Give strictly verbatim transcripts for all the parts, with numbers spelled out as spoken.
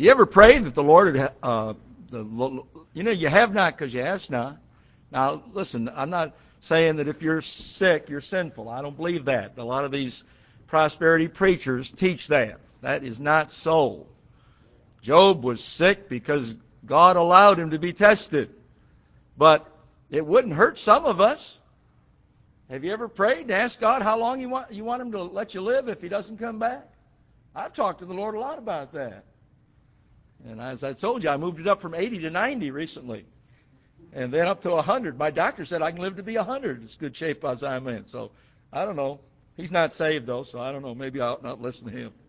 You ever pray that the Lord would, uh, the, you know, you have not because you ask not. Now, listen, I'm not saying that if you're sick, you're sinful. I don't believe that. A lot of these prosperity preachers teach that. That is not so. Job was sick because God allowed him to be tested. But it wouldn't hurt some of us. Have you ever prayed and asked God how long you want, you want him to let you live if he doesn't come back? I've talked to the Lord a lot about that. And as I told you, I moved it up from eighty to ninety recently. And then up to one hundred. My doctor said I can live to be one hundred. It's good shape as I'm in. So, I don't know. He's not saved, though, so I don't know. Maybe I'll not listen to him.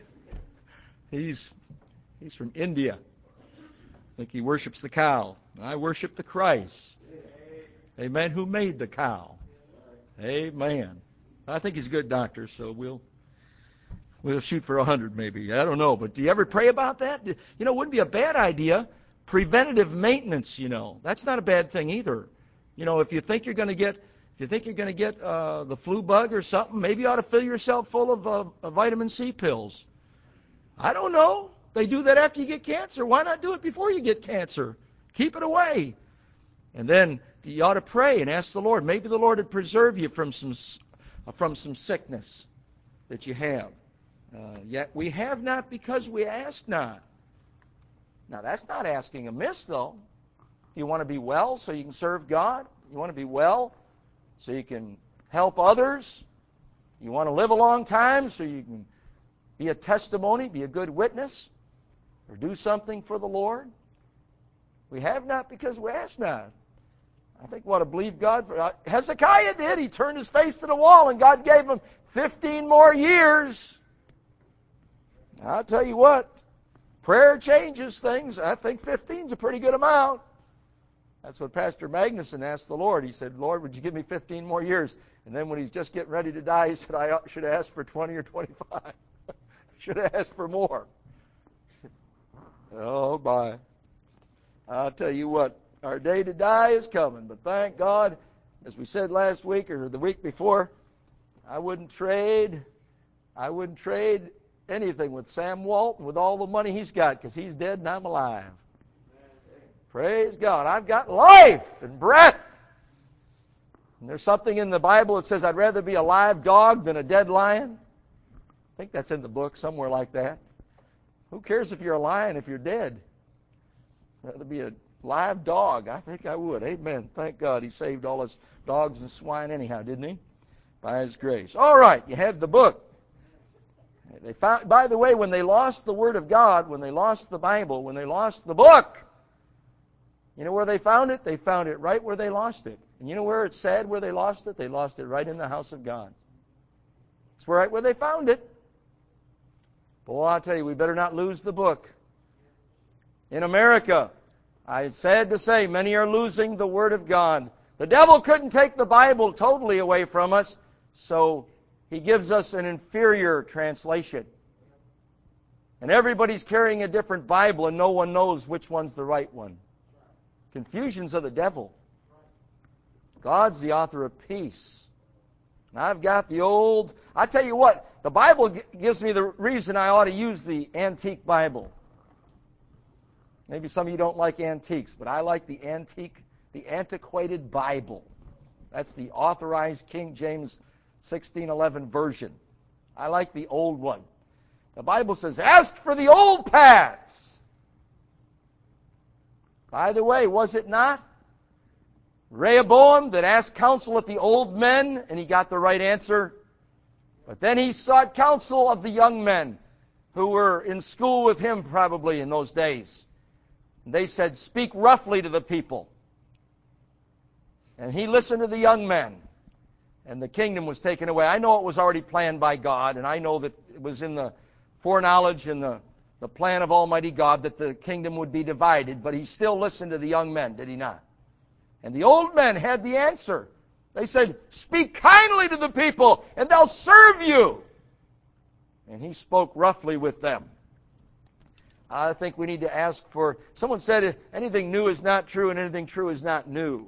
He's he's from India. I think he worships the cow. I worship the Christ. Amen. Who made the cow? Amen. I think he's a good doctor, so we'll we'll shoot for one hundred maybe. I don't know. But do you ever pray about that? You know, it wouldn't be a bad idea. Preventative maintenance, you know. That's not a bad thing either. You know, if you think you're going to get if you think you're going to get uh, the flu bug or something, maybe you ought to fill yourself full of uh, uh, vitamin C pills. I don't know. They do that after you get cancer. Why not do it before you get cancer? Keep it away. And then you ought to pray and ask the Lord. Maybe the Lord would preserve you from some from some sickness that you have. Uh, yet we have not because we ask not. Now that's not asking amiss, though. You want to be well so you can serve God. You want to be well so you can help others. You want to live a long time so you can be a testimony, be a good witness, or do something for the Lord. We have not because we ask not. I think we ought to believe God. For, uh, Hezekiah did. He turned his face to the wall, and God gave him fifteen more years. I'll tell you what, prayer changes things. I think fifteen is a pretty good amount. That's what Pastor Magnuson asked the Lord. He said, Lord, would you give me fifteen more years? And then when he's just getting ready to die, he said, I should have asked for twenty or twenty-five. Should have asked for more. Oh, my. I'll tell you what, our day to die is coming. But thank God, as we said last week or the week before, I wouldn't trade, I wouldn't trade anything with Sam Walton with all the money he's got because he's dead and I'm alive. Praise God. I've got life and breath. And there's something in the Bible that says I'd rather be a live dog than a dead lion. I think that's in the book somewhere like that. Who cares if you're a lion if you're dead? I'd rather be a live dog. I think I would. Amen. Thank God he saved all his dogs and swine anyhow, didn't he? By his grace. All right, you have the book. They found, by the way, when they lost the Word of God, when they lost the Bible, when they lost the book, you know where they found it? They found it right where they lost it. And you know where it's sad where they lost it? They lost it right in the house of God. It's right where they found it. Boy, I'll tell you, we better not lose the book. In America, it's sad to say, many are losing the Word of God. The devil couldn't take the Bible totally away from us, so he gives us an inferior translation. And everybody's carrying a different Bible, and no one knows which one's the right one. Confusion's of the devil. God's the author of peace. And I've got the old... I tell you what, the Bible g- gives me the reason I ought to use the antique Bible. Maybe some of you don't like antiques, but I like the antique, the antiquated Bible. That's the authorized King James sixteen eleven version. I like the old one. The Bible says, ask for the old paths. By the way, was it not Rehoboam that asked counsel of the old men, and he got the right answer? But then he sought counsel of the young men who were in school with him probably in those days. And they said, speak roughly to the people. And he listened to the young men. And the kingdom was taken away. I know it was already planned by God, and I know that it was in the foreknowledge and the, the plan of Almighty God that the kingdom would be divided, but he still listened to the young men, did he not? And the old men had the answer. They said, speak kindly to the people, and they'll serve you. And he spoke roughly with them. I think we need to ask for... Someone said anything new is not true, and anything true is not new.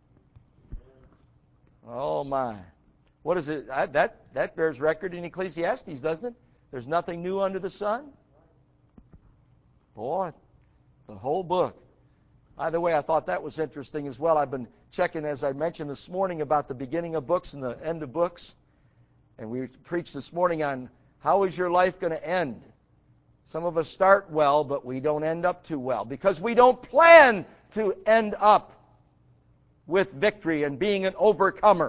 Oh, my. What is it? I, that, that bears record in Ecclesiastes, doesn't it? There's nothing new under the sun. Boy, the whole book. By the way, I thought that was interesting as well. I've been checking, as I mentioned this morning, about the beginning of books and the end of books. And we preached this morning on how is your life going to end. Some of us start well, but we don't end up too well because we don't plan to end up with victory and being an overcomer.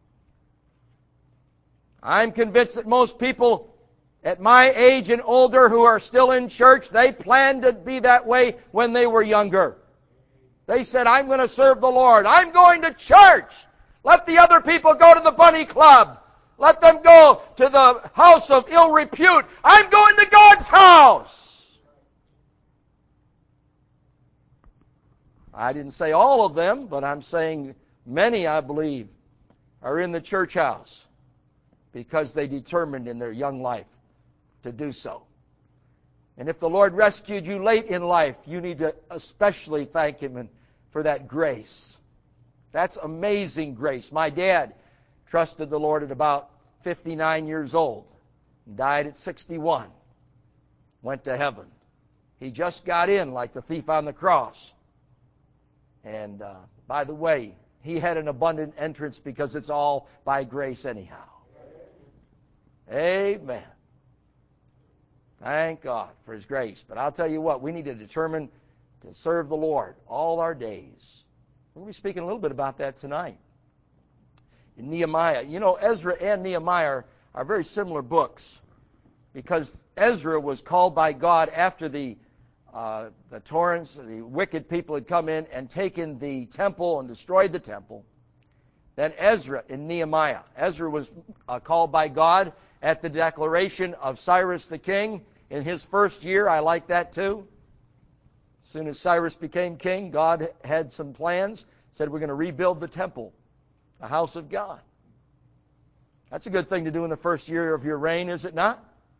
I'm convinced that most people at my age and older who are still in church, they planned to be that way when they were younger. They said, I'm going to serve the Lord. I'm going to church. Let the other people go to the bunny club. Let them go to the house of ill repute. I'm going to God's house. I didn't say all of them, but I'm saying many, I believe, are in the church house because they determined in their young life to do so. And if the Lord rescued you late in life, you need to especially thank Him for that grace. That's amazing grace. My dad trusted the Lord at about fifty-nine years old. Died at sixty-one. Went to heaven. He just got in like the thief on the cross. And uh, by the way, he had an abundant entrance because it's all by grace anyhow. Amen. Thank God for His grace. But I'll tell you what, we need to determine to serve the Lord all our days. We're going to be speaking a little bit about that tonight. In Nehemiah. You know, Ezra and Nehemiah are, are very similar books because Ezra was called by God after the uh, the torrents, the wicked people had come in and taken the temple and destroyed the temple. Then Ezra in Nehemiah. Ezra was uh, called by God at the declaration of Cyrus the king in his first year. I like that too. As soon as Cyrus became king, God had some plans. Said we're going to rebuild the temple, the house of God. That's a good thing to do in the first year of your reign, is it not?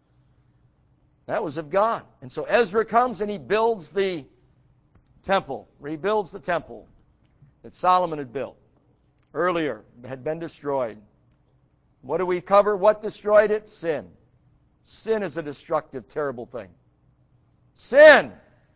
That was of God. And so Ezra comes and he builds the temple, rebuilds the temple that Solomon had built earlier, had been destroyed. What do we cover? What destroyed it? Sin. Sin is a destructive, terrible thing. Sin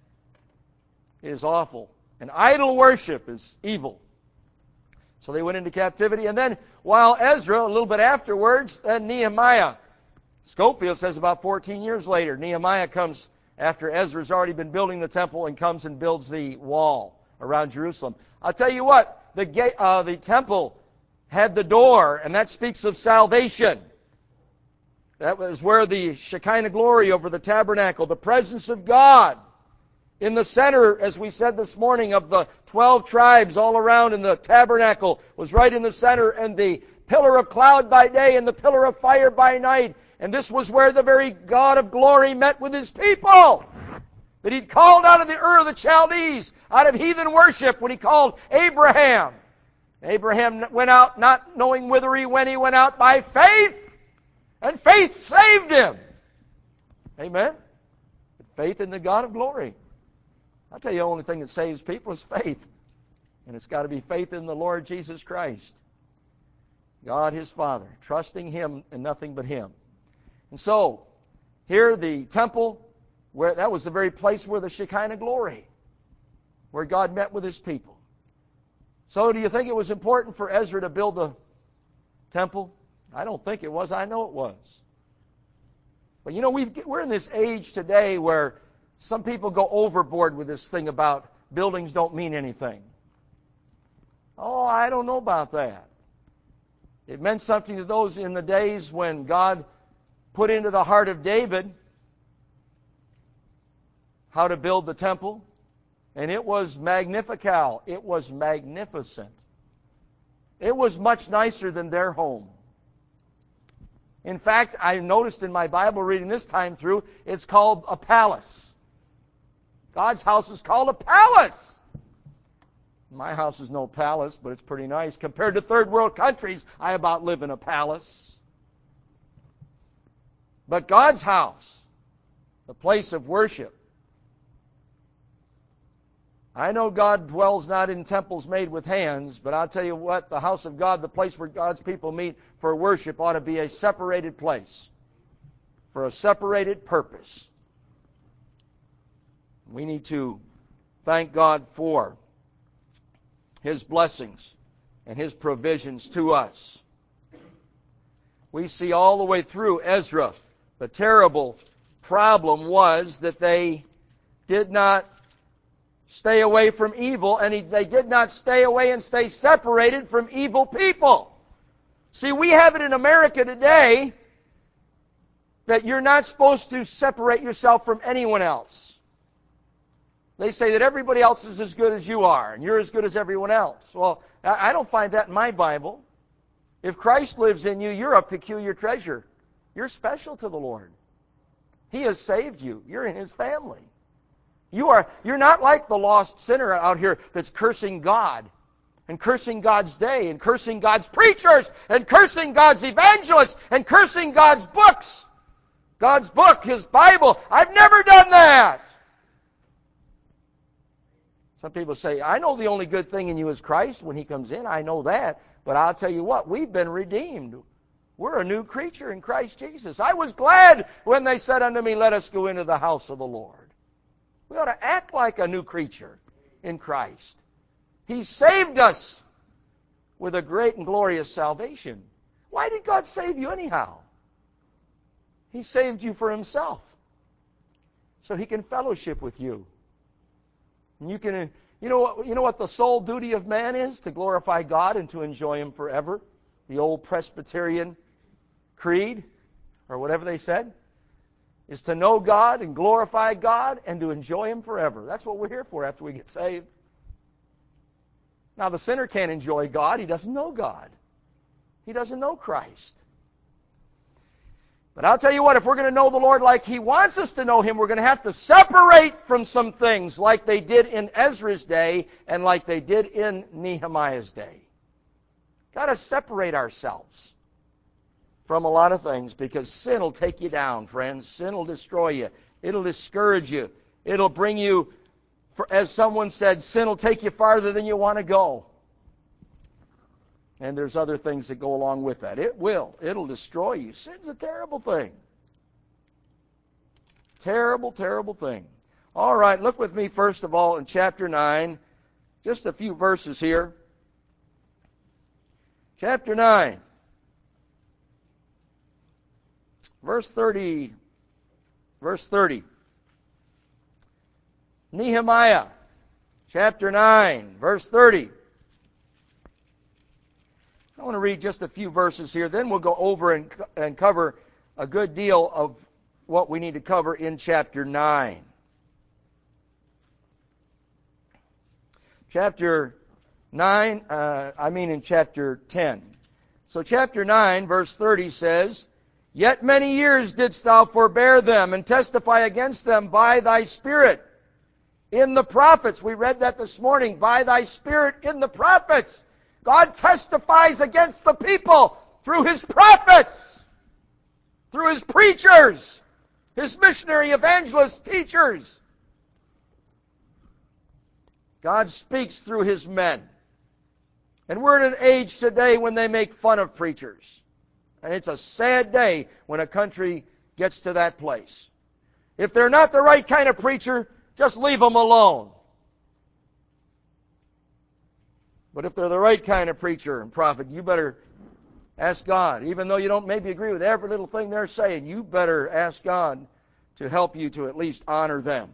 is awful. And idol worship is evil. So they went into captivity. And then while Ezra, a little bit afterwards, then Nehemiah. Scofield says about fourteen years later, Nehemiah comes after Ezra's already been building the temple and comes and builds the wall around Jerusalem. I'll tell you what, the gate, uh, the temple had the door, and that speaks of salvation. That was where the Shekinah glory over the tabernacle, the presence of God. In the center, as we said this morning, of the twelve tribes all around in the tabernacle was right in the center, and the pillar of cloud by day and the pillar of fire by night. And this was where the very God of glory met with His people that He'd called out of the Ur of the Chaldees, out of heathen worship when He called Abraham. Abraham went out not knowing whither he went. He went out by faith, and faith saved him. Amen? Faith in the God of glory. I'll tell you, the only thing that saves people is faith. And it's got to be faith in the Lord Jesus Christ. God His Father. Trusting Him and nothing but Him. And so, here the temple, where that was the very place where the Shekinah glory, where God met with His people. So do you think it was important for Ezra to build the temple? I don't think it was. I know it was. But you know, we've, we're in this age today where some people go overboard with this thing about buildings don't mean anything. Oh, I don't know about that. It meant something to those in the days when God put into the heart of David how to build the temple. And it was magnifical. It was magnificent. It was much nicer than their home. In fact, I noticed in my Bible reading this time through, it's called a palace. God's house is called a palace. My house is no palace, but it's pretty nice. Compared to third world countries, I about live in a palace. But God's house, the place of worship. I know God dwells not in temples made with hands, but I'll tell you what, the house of God, the place where God's people meet for worship, ought to be a separated place for a separated purpose. We need to thank God for His blessings and His provisions to us. We see all the way through Ezra, the terrible problem was that they did not stay away from evil, and he, they did not stay away and stay separated from evil people. See, we have it in America today that you're not supposed to separate yourself from anyone else. They say that everybody else is as good as you are, and you're as good as everyone else. Well, I don't find that in my Bible. If Christ lives in you, you're a peculiar treasure. You're special to the Lord. He has saved you. You're in His family. You are, you're not like the lost sinner out here that's cursing God, and cursing God's day, and cursing God's preachers, and cursing God's evangelists, and cursing God's books. God's book, His Bible. I've never done that. Some people say, I know the only good thing in you is Christ when He comes in. I know that. But I'll tell you what, we've been redeemed. We're a new creature in Christ Jesus. I was glad when they said unto me, let us go into the house of the Lord. We ought to act like a new creature in Christ. He saved us with a great and glorious salvation. Why did God save you anyhow? He saved you for Himself, so He can fellowship with you. And you can, you know what, you know what the sole duty of man is? To glorify God and to enjoy Him forever. The old Presbyterian creed, or whatever they said, is to know God and glorify God and to enjoy Him forever. That's what we're here for after we get saved. Now, the sinner can't enjoy God. He doesn't know God. He doesn't know Christ. But I'll tell you what, if we're going to know the Lord like He wants us to know Him, we're going to have to separate from some things like they did in Ezra's day and like they did in Nehemiah's day. Got to separate ourselves from a lot of things, because sin will take you down, friends. Sin will destroy you. It'll discourage you. It'll bring you, as someone said, sin will take you farther than you want to go. And there's other things that go along with that. It will. It'll destroy you. Sin's a terrible thing. Terrible, terrible thing. All right, look with me first of all in chapter nine. Just a few verses here. Chapter nine. Verse thirty. Verse thirty. Nehemiah. Chapter nine. Verse thirty. I want to read just a few verses here. Then we'll go over and, and cover a good deal of what we need to cover in chapter nine. Chapter nine, uh, I mean in chapter ten. So chapter nine, verse thirty says, Yet many years didst thou forbear them, and testify against them by thy Spirit in the prophets. We read that this morning, by thy Spirit in the prophets. God testifies against the people through His prophets, through His preachers, His missionary, evangelists, teachers. God speaks through His men. And we're in an age today when they make fun of preachers. And it's a sad day when a country gets to that place. If they're not the right kind of preacher, just leave them alone. But if they're the right kind of preacher and prophet, you better ask God. Even though you don't maybe agree with every little thing they're saying, you better ask God to help you to at least honor them.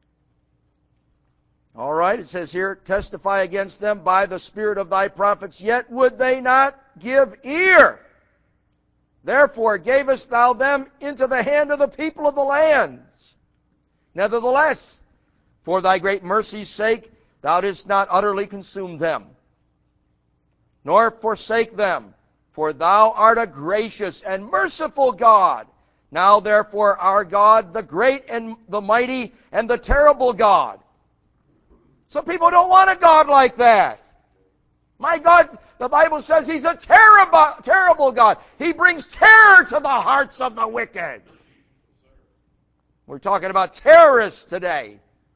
All right, it says here, testify against them by the Spirit of thy prophets, yet would they not give ear. Therefore gavest thou them into the hand of the people of the lands. Nevertheless, for thy great mercy's sake, thou didst not utterly consume them, nor forsake them, for thou art a gracious and merciful God. Now therefore our God, the great and the mighty and the terrible God. Some people don't want a God like that. My God, the Bible says He's a terrible, terrible God. He brings terror to the hearts of the wicked. We're talking about terrorists today.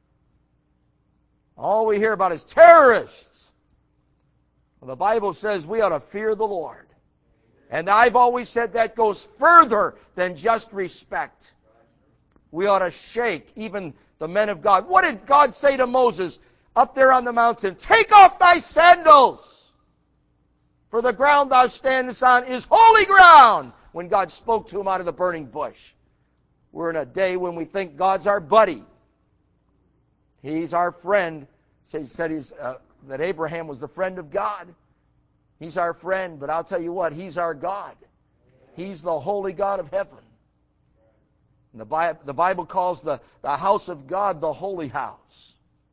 All we hear about is terrorists. Well, the Bible says we ought to fear the Lord. And I've always said that goes further than just respect. We ought to shake even the men of God. What did God say to Moses up there on the mountain? Take off thy sandals, for the ground thou standest on is holy ground, when God spoke to him out of the burning bush. We're in a day when we think God's our buddy. He's our friend. He said he's, uh, that Abraham was the friend of God. He's our friend, but I'll tell you what, He's our God. He's the holy God of heaven. And the Bible, the Bible calls the, the house of God the holy house.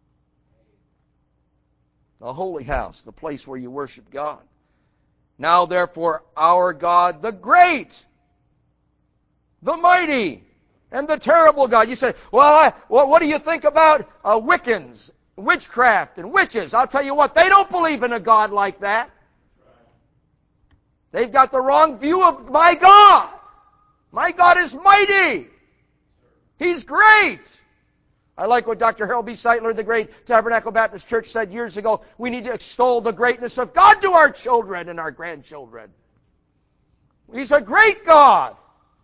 The holy house, the place where you worship God. Now therefore our God, the great, the mighty, and the terrible God. You say, well, I, well what do you think about uh, Wiccans, witchcraft, and witches? I'll tell you what, they don't believe in a God like that. They've got the wrong view of my God. My God is mighty. He's great. I like what Doctor Harold B. Seitler, the great Tabernacle Baptist Church, said years ago. We need to extol the greatness of God to our children and our grandchildren. He's a great God.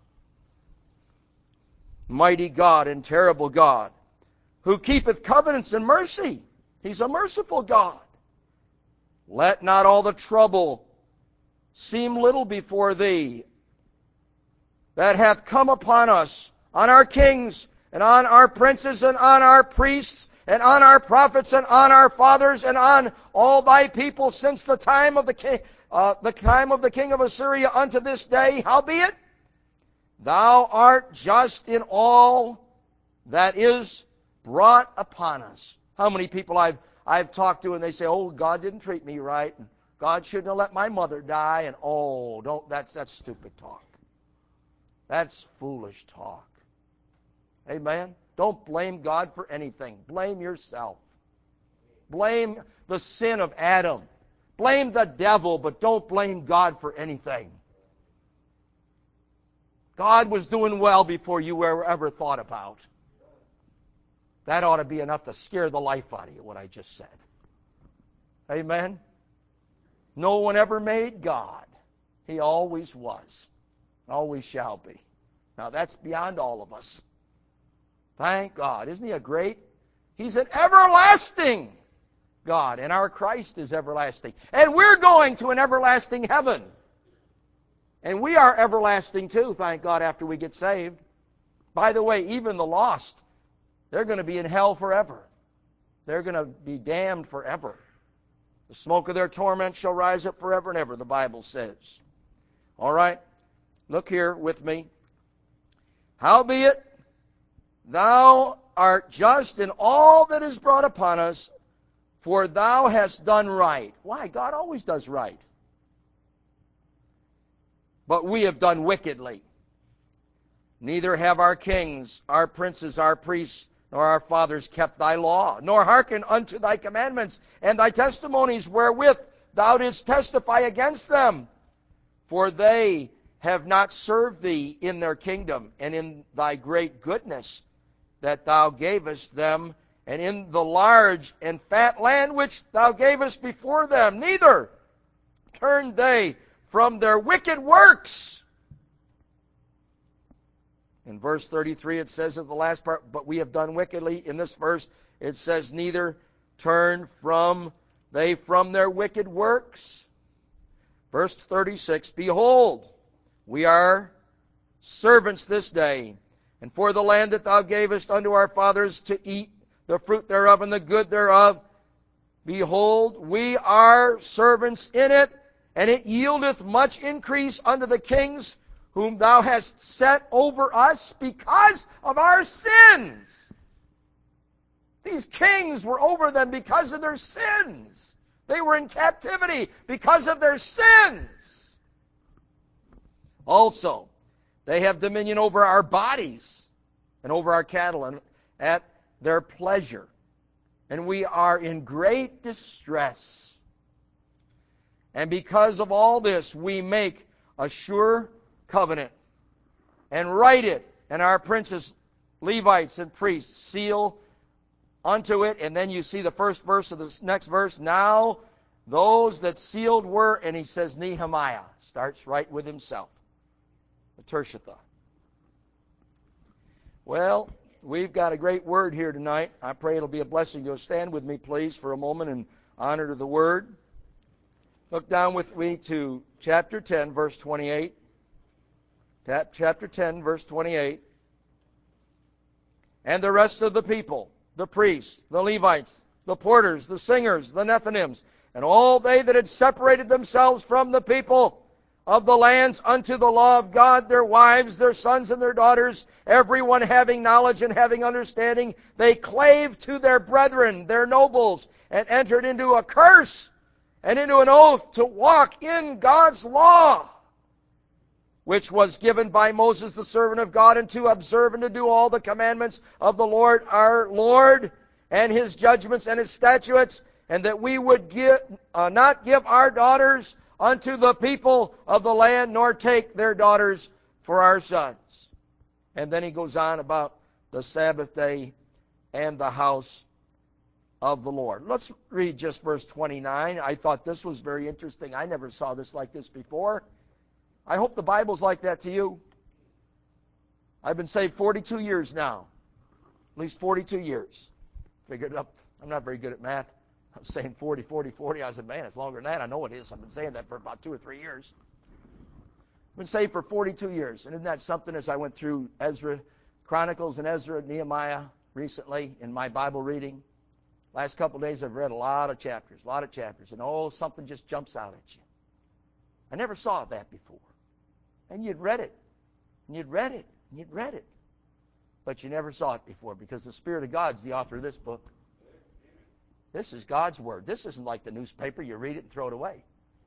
Mighty God and terrible God, who keepeth covenants and mercy. He's a merciful God. Let not all the trouble seem little before thee that hath come upon us, on our kings, and on our princes, and on our priests, and on our prophets, and on our fathers, and on all thy people since the time of the king, uh, the time of the king of Assyria unto this day. Howbeit, thou art just in all that is brought upon us. How many people I've I've talked to, and they say, "Oh, God didn't treat me right, and God shouldn't have let my mother die," and oh, don't that's that's stupid talk. That's foolish talk. Amen. Don't blame God for anything. Blame yourself. Blame the sin of Adam. Blame the devil, but don't blame God for anything. God was doing well before you were ever thought about. That ought to be enough to scare the life out of you, what I just said. Amen. No one ever made God. He always was. Always shall be. Now that's beyond all of us. Thank God. Isn't He a great? He's an everlasting God, and our Christ is everlasting. And we're going to an everlasting heaven. And we are everlasting too, thank God, after we get saved. By the way, even the lost, they're going to be in hell forever. They're going to be damned forever. The smoke of their torment shall rise up forever and ever, the Bible says. All right? Look here with me. Howbeit, thou art just in all that is brought upon us, for thou hast done right. Why? God always does right. But we have done wickedly. Neither have our kings, our princes, our priests, nor our fathers kept thy law, nor hearkened unto thy commandments and thy testimonies wherewith thou didst testify against them. For they have not served thee in their kingdom, and in thy great goodness that thou gavest them, and in the large and fat land which thou gavest before them. Neither turned they from their wicked works. In verse thirty-three it says at the last part, but we have done wickedly. In this verse it says, neither turn from they from their wicked works. Verse thirty-six, behold, we are servants this day, and for the land that thou gavest unto our fathers to eat the fruit thereof and the good thereof, behold, we are servants in it, and it yieldeth much increase unto the kings whom thou hast set over us because of our sins. These kings were over them because of their sins. They were in captivity because of their sins. Also, they have dominion over our bodies and over our cattle and at their pleasure. And we are in great distress. And because of all this, we make a sure covenant and write it, and our princes, Levites, and priests seal unto it. And then you see the first verse of this next verse. Now those that sealed were, and he says Nehemiah. Starts right with himself. The Tirshatha. Well, we've got a great word here tonight. I pray it'll be a blessing. You'll stand with me, please, for a moment in honor to the word. Look down with me to chapter ten, verse twenty-eight. Chapter ten, verse twenty-eight. And the rest of the people, the priests, the Levites, the porters, the singers, the Nethinims, and all they that had separated themselves from the people of the lands unto the law of God, their wives, their sons, and their daughters, everyone having knowledge and having understanding, they clave to their brethren, their nobles, and entered into a curse and into an oath to walk in God's law, which was given by Moses the servant of God, and to observe and to do all the commandments of the Lord our Lord, and His judgments and His statutes, and that we would give, uh, not give our daughters unto the people of the land, nor take their daughters for our sons. And then he goes on about the Sabbath day and the house of the Lord. Let's read just verse twenty-nine. I thought this was very interesting. I never saw this like this before. I hope the Bible's like that to you. I've been saved forty-two years now. At least forty-two years. Figured it up. I'm not very good at math. I was saying forty, forty, forty. I said, man, it's longer than that. I know it is. I've been saying that for about two or three years. I've been saved for forty-two years. And isn't that something, as I went through Ezra, Chronicles and Ezra, Nehemiah recently in my Bible reading? Last couple of days I've read a lot of chapters, a lot of chapters. And oh, something just jumps out at you. I never saw that before. And you'd read it. And you'd read it. And you'd read it. But you never saw it before, because the Spirit of God's the author of this book. This is God's Word. This isn't like the newspaper. You read it and throw it away.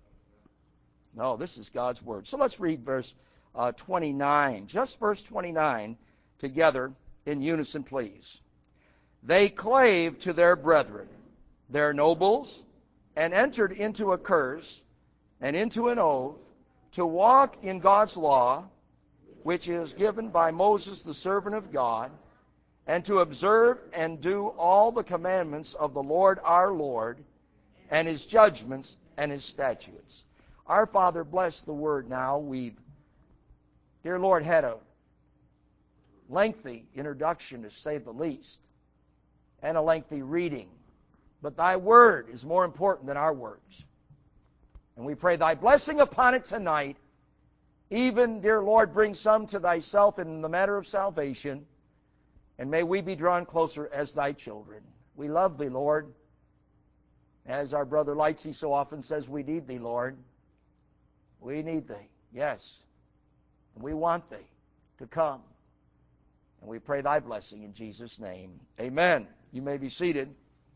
No, this is God's Word. So let's read verse uh, twenty-nine. Just verse twenty-nine together in unison, please. They clave to their brethren, their nobles, and entered into a curse and into an oath to walk in God's law, which is given by Moses the servant of God, and to observe and do all the commandments of the Lord our Lord, and His judgments and His statutes. Our Father, bless the word now. We've, dear Lord, had a lengthy introduction, to say the least, and a lengthy reading. But Thy word is more important than our words. And we pray Thy blessing upon it tonight. Even, dear Lord, bring some to Thyself in the matter of salvation. And may we be drawn closer as Thy children. We love Thee, Lord. As our brother Lightsey so often says, we need Thee, Lord. We need Thee, yes. And we want Thee to come. And we pray Thy blessing in Jesus' name. Amen. You may be seated.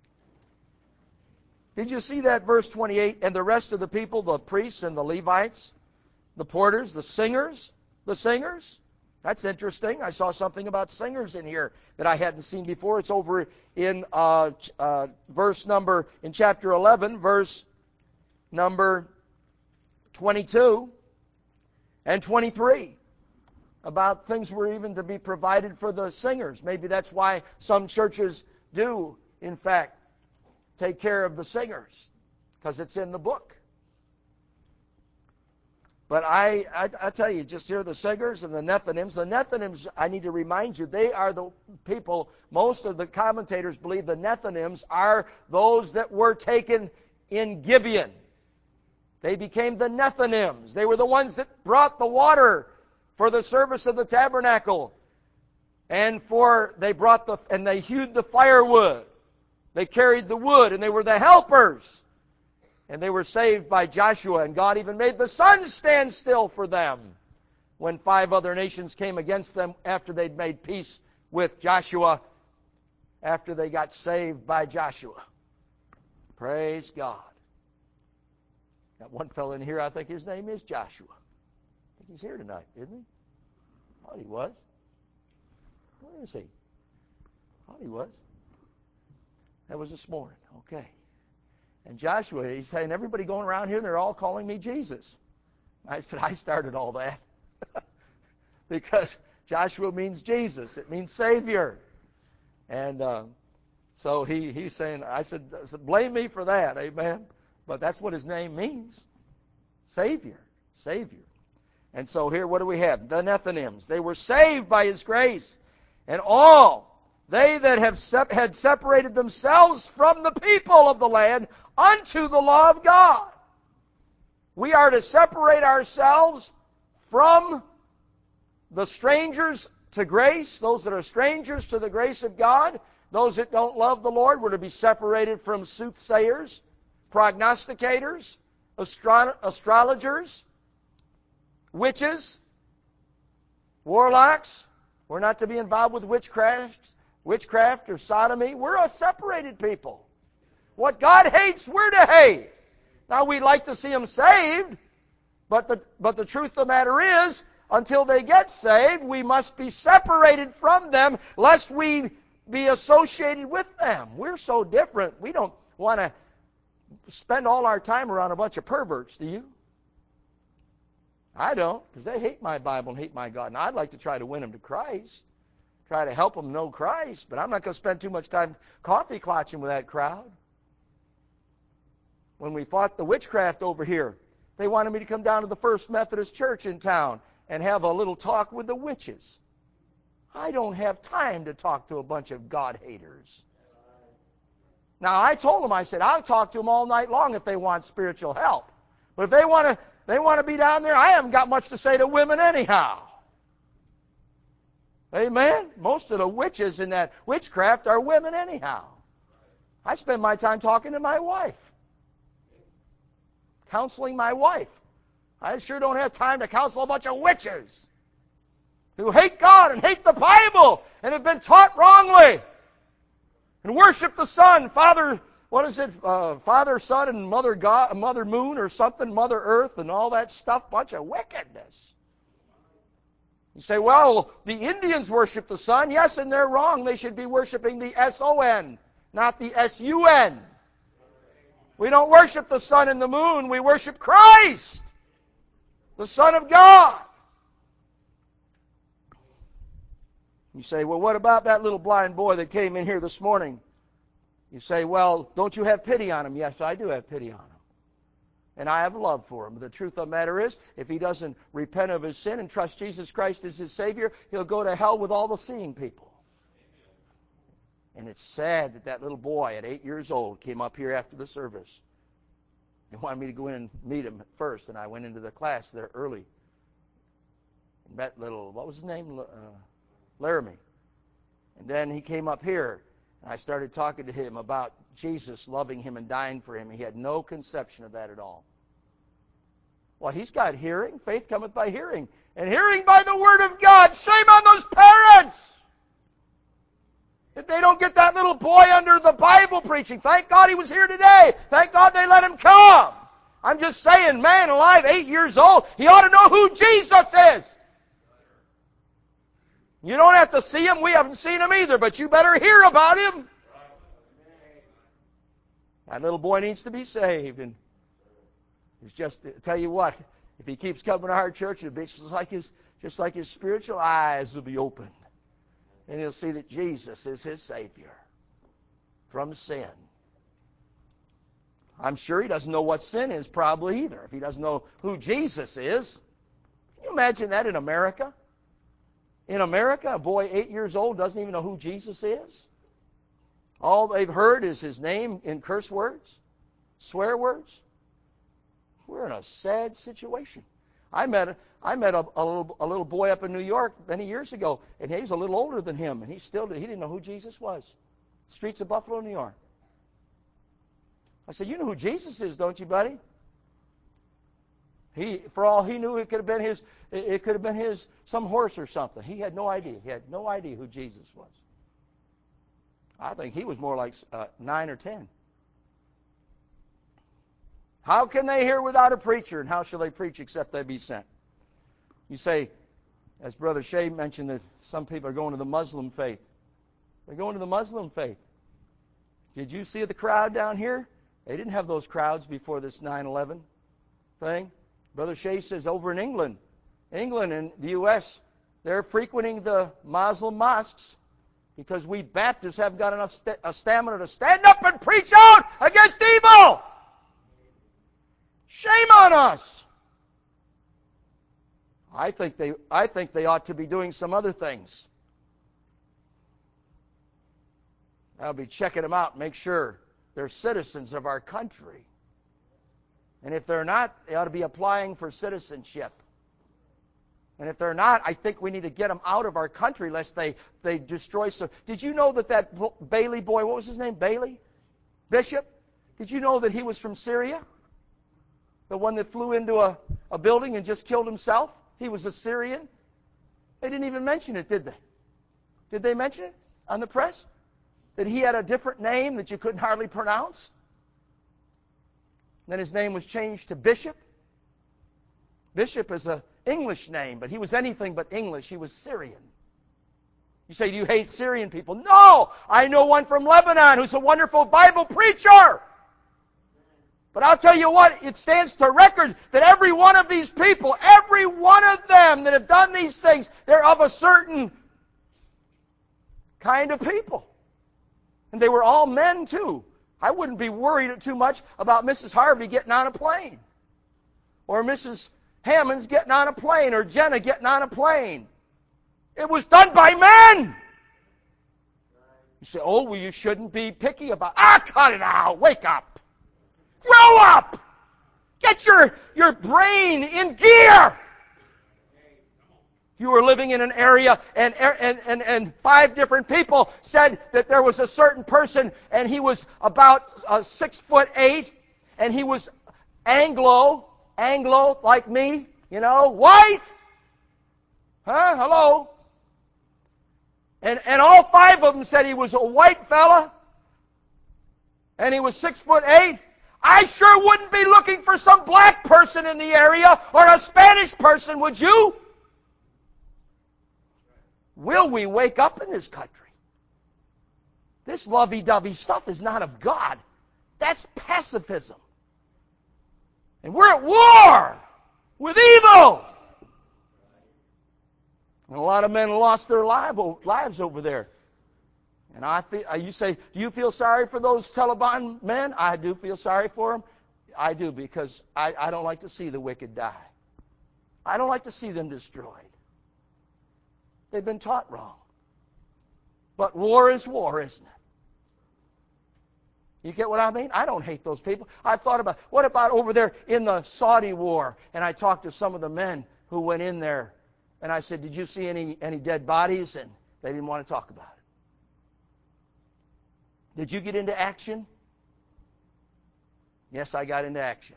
Did you see that verse twenty-eight? And the rest of the people, the priests and the Levites, the porters, the singers, the singers. That's interesting. I saw something about singers in here that I hadn't seen before. It's over in uh, uh, verse number, in chapter eleven, verse number twenty-two and twenty-three. About things were even to be provided for the singers. Maybe that's why some churches do, in fact, take care of the singers, because it's in the book. But I, I, I tell you, just hear the singers and the Nethinims. The Nethinims, I need to remind you, they are the people, most of the commentators believe the Nethinims are those that were taken in Gibeon. They became the Nethinims. They were the ones that brought the water for the service of the tabernacle. And for, they brought the, and they hewed the firewood. They carried the wood, and they were the helpers. And they were saved by Joshua, and God even made the sun stand still for them when five other nations came against them after they'd made peace with Joshua, after they got saved by Joshua. Praise God. Got one fellow in here, I think his name is Joshua. I think he's here tonight, isn't he? I thought he was. Where is he? I thought he was. That was this morning. Okay. And Joshua, he's saying, everybody going around here, they're all calling me Jesus. I said, I started all that. Because Joshua means Jesus. It means Savior. And uh, so he he's saying, I said, I said, blame me for that, amen. But that's what his name means. Savior. Savior. And so here, what do we have? The Nethinims. They were saved by His grace. And all they that have sep- had separated themselves from the people of the land unto the law of God. We are to separate ourselves from the strangers to grace, those that are strangers to the grace of God, those that don't love the Lord. We're to be separated from soothsayers, prognosticators, astro- astrologers, witches, warlocks. We're not to be involved with witchcraft, witchcraft or sodomy. We're a separated people. What God hates, we're to hate. Now, we'd like to see them saved, but the, but the truth of the matter is, until they get saved, we must be separated from them, lest we be associated with them. We're so different. We don't want to spend all our time around a bunch of perverts, do you? I don't, because they hate my Bible and hate my God. And I'd like to try to win them to Christ, try to help them know Christ, but I'm not going to spend too much time coffee clutching with that crowd. When we fought the witchcraft over here, they wanted me to come down to the First Methodist Church in town and have a little talk with the witches. I don't have time to talk to a bunch of God haters. Now, I told them, I said, I'll talk to them all night long if they want spiritual help. But if they want to they want to be down there, I haven't got much to say to women anyhow. Amen? Most of the witches in that witchcraft are women anyhow. I spend my time talking to my wife, counseling my wife. I sure don't have time to counsel a bunch of witches who hate God and hate the Bible and have been taught wrongly and worship the sun, Father, what is it, uh, Father, Son, and Mother God, Mother Moon or something, Mother Earth and all that stuff, bunch of wickedness. You say, well, the Indians worship the sun. Yes, and they're wrong. They should be worshiping the S O N, not the S U N. We don't worship the sun and the moon. We worship Christ, the Son of God. You say, well, what about that little blind boy that came in here this morning? You say, well, don't you have pity on him? Yes, I do have pity on him. And I have love for him. But the truth of the matter is, if he doesn't repent of his sin and trust Jesus Christ as his Savior, he'll go to hell with all the seeing people. And it's sad that that little boy at eight years old came up here after the service and wanted me to go in and meet him at first. And I went into the class there early and met little, what was his name? Uh, Laramie. And then he came up here, and I started talking to him about Jesus loving him and dying for him. He had no conception of that at all. Well, he's got hearing. Faith cometh by hearing. And hearing by the Word of God. Shame on those parents! If they don't get that little boy under the Bible preaching. Thank God he was here today. Thank God they let him come. I'm just saying, man alive, eight years old, he ought to know who Jesus is. You don't have to see him. We haven't seen him either, but you better hear about him. That little boy needs to be saved. And it's just, tell you what, if he keeps coming to our church, it'll be just like his, just like his spiritual eyes will be opened. And he'll see that Jesus is his Savior from sin. I'm sure he doesn't know what sin is probably either, if he doesn't know who Jesus is. Can you imagine that in America? In America, a boy eight years old doesn't even know who Jesus is. All they've heard is his name in curse words, swear words. We're in a sad situation. I met a, I met a, a, little, a little boy up in New York many years ago, and he was a little older than him, and he still he didn't know who Jesus was. Streets of Buffalo, New York. I said, "You know who Jesus is, don't you, buddy?" He, for all he knew, it could have been his. It could have been his some horse or something. He had no idea. He had no idea who Jesus was. I think he was more like uh, nine or ten. How can they hear without a preacher, and how shall they preach except they be sent? You say, as Brother Shea mentioned, that some people are going to the Muslim faith. They're going to the Muslim faith. Did you see the crowd down here? They didn't have those crowds before this nine eleven thing. Brother Shea says over in England, England and the U S, they're frequenting the Muslim mosques because we Baptists haven't got enough st- a stamina to stand up and preach out against evil. Shame on us. I think they I think they ought to be doing some other things. I'll be checking them out, make sure they're citizens of our country. And if they're not, they ought to be applying for citizenship. And if they're not, I think we need to get them out of our country lest they, they destroy some. Did you know that that Bailey boy, what was his name, Bailey? Bishop? Did you know that he was from Syria? The one that flew into a, a building and just killed himself? He was a Syrian? They didn't even mention it, did they? Did they mention it on the press? That he had a different name that you couldn't hardly pronounce? Then his name was changed to Bishop. Bishop is an English name, but he was anything but English. He was Syrian. You say, do you hate Syrian people? No! I know one from Lebanon who's a wonderful Bible preacher. But I'll tell you what, it stands to record that every one of these people, every one of them that have done these things, they're of a certain kind of people. And they were all men, too. I wouldn't be worried too much about Missus Harvey getting on a plane. Or Missus Hammonds getting on a plane. Or Jenna getting on a plane. It was done by men. You say, oh, well, you shouldn't be picky about it. Ah, cut it out. Wake up. Grow up. Get your, your brain in gear. You were living in an area and, and, and, and five different people said that there was a certain person and he was about uh, six foot eight and he was Anglo, Anglo like me, you know, white. Huh? Hello? And, and all five of them said he was a white fella and he was six foot eight. I sure wouldn't be looking for some black person in the area or a Spanish person, would you? Will we wake up in this country? This lovey-dovey stuff is not of God. That's pacifism. And we're at war with evil. And a lot of men lost their lives over there. And I feel, you say, do you feel sorry for those Taliban men? I do feel sorry for them. I do, because I, I don't like to see the wicked die. I don't like to see them destroyed. They've been taught wrong. But war is war, isn't it? You get what I mean? I don't hate those people. I've thought about, what about over there in the Saudi war? And I talked to some of the men who went in there. And I said, did you see any, any dead bodies? And they didn't want to talk about it. Did you get into action? Yes, I got into action.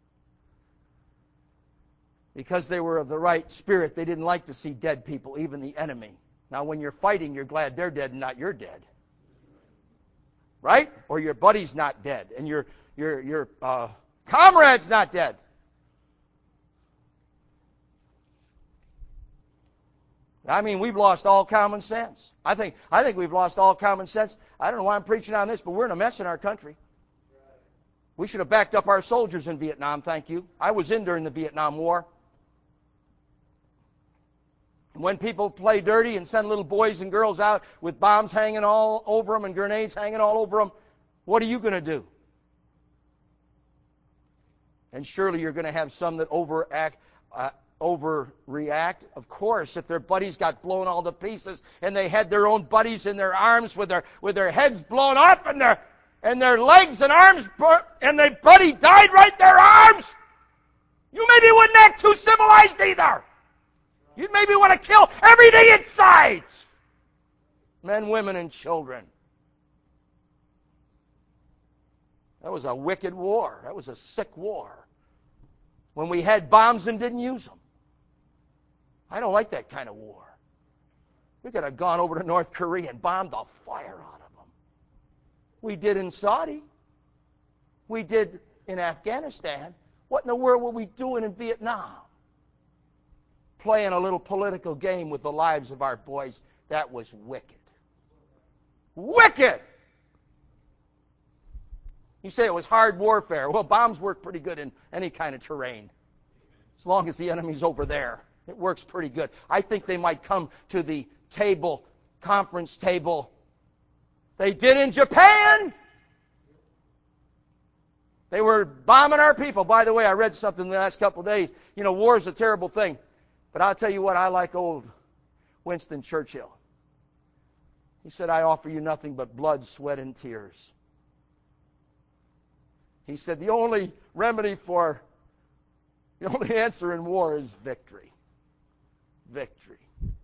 Because they were of the right spirit, they didn't like to see dead people, even the enemy. Now, when you're fighting, you're glad they're dead and not you're dead. Right? Or your buddy's not dead, and your your your uh, comrade's not dead. I mean, we've lost all common sense. I think I think we've lost all common sense. I don't know why I'm preaching on this, but we're in a mess in our country. We should have backed up our soldiers in Vietnam, thank you. I was in during the Vietnam War. When people play dirty and send little boys and girls out with bombs hanging all over them and grenades hanging all over them, what are you going to do? And surely you're going to have some that overact, uh, overreact. Of course, if their buddies got blown all to pieces and they had their own buddies in their arms with their with their heads blown off and their and their legs and arms burnt, and their buddy died right in their arms, you maybe wouldn't act too civilized either. You'd maybe want to kill everything in sight. Men, women, and children. That was a wicked war. That was a sick war. When we had bombs and didn't use them. I don't like that kind of war. We could have gone over to North Korea and bombed the fire out of them. We did in Saudi. We did in Afghanistan. What in the world were we doing in Vietnam? Playing a little political game with the lives of our boys. That was wicked. Wicked! You say it was hard warfare. Well, bombs work pretty good in any kind of terrain. As long as the enemy's over there. It works pretty good. I think they might come to the table, conference table. They did in Japan. They were bombing our people. By the way, I read something the last couple of days. You know, war is a terrible thing. But I'll tell you what, I like old Winston Churchill. He said, I offer you nothing but blood, sweat, and tears. He said, the only remedy for, the only answer in war is victory. Victory.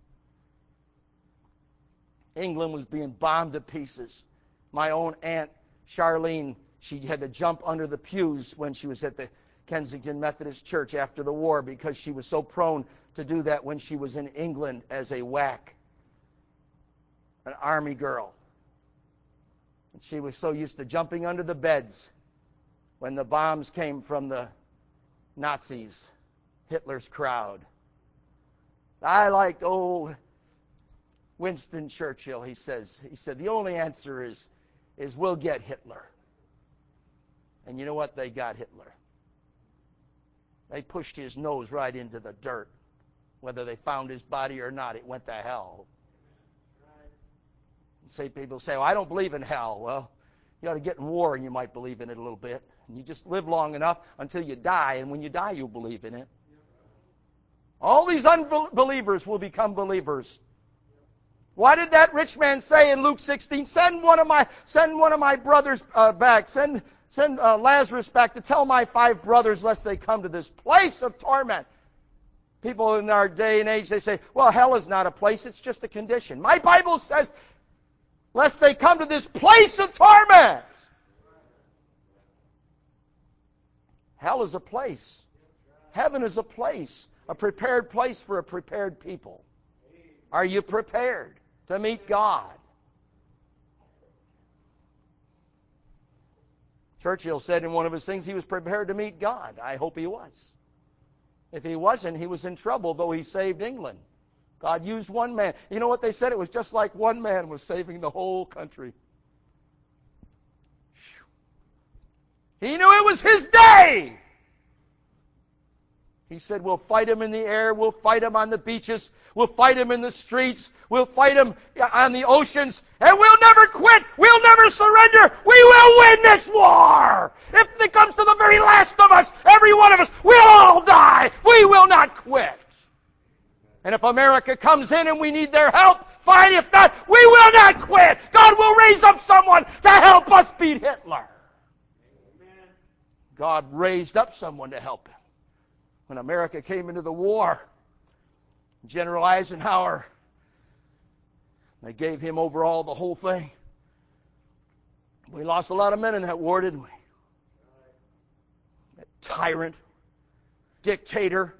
England was being bombed to pieces. My own Aunt Charlene, she had to jump under the pews when she was at the Kensington Methodist Church after the war because she was so prone to do that when she was in England as a W A C, an army girl. And she was so used to jumping under the beds when the bombs came from the Nazis, Hitler's crowd. I liked old Winston Churchill, he says. He said, the only answer is, is we'll get Hitler. And you know what? They got Hitler. They pushed his nose right into the dirt. Whether they found his body or not, it went to hell. Say people say, well, I don't believe in hell. Well, you ought to get in war and you might believe in it a little bit. And you just live long enough until you die, and when you die, you'll believe in it. All these unbelievers will become believers. Why did that rich man say in Luke sixteen, send one of my send one of my brothers uh, back, send send uh, Lazarus back to tell my five brothers lest they come to this place of torment? People in our day and age, they say, well, hell is not a place, it's just a condition. My Bible says, lest they come to this place of torment. Hell is a place. Heaven is a place, a prepared place for a prepared people. Are you prepared to meet God? Churchill said in one of his things he was prepared to meet God. I hope he was. If he wasn't, he was in trouble, though he saved England. God used one man. You know what they said? It was just like one man was saving the whole country. He knew it was his day. He said, we'll fight him in the air, we'll fight him on the beaches, we'll fight him in the streets, we'll fight him on the oceans, and we'll never quit, we'll never surrender, we will win this war! If it comes to the very last of us, every one of us, we'll all die! We will not quit! And if America comes in and we need their help, fine. If not, we will not quit! God will raise up someone to help us beat Hitler! Amen. God raised up someone to help him. When America came into the war, General Eisenhower, they gave him overall the whole thing. We lost a lot of men in that war, didn't we? That tyrant, dictator.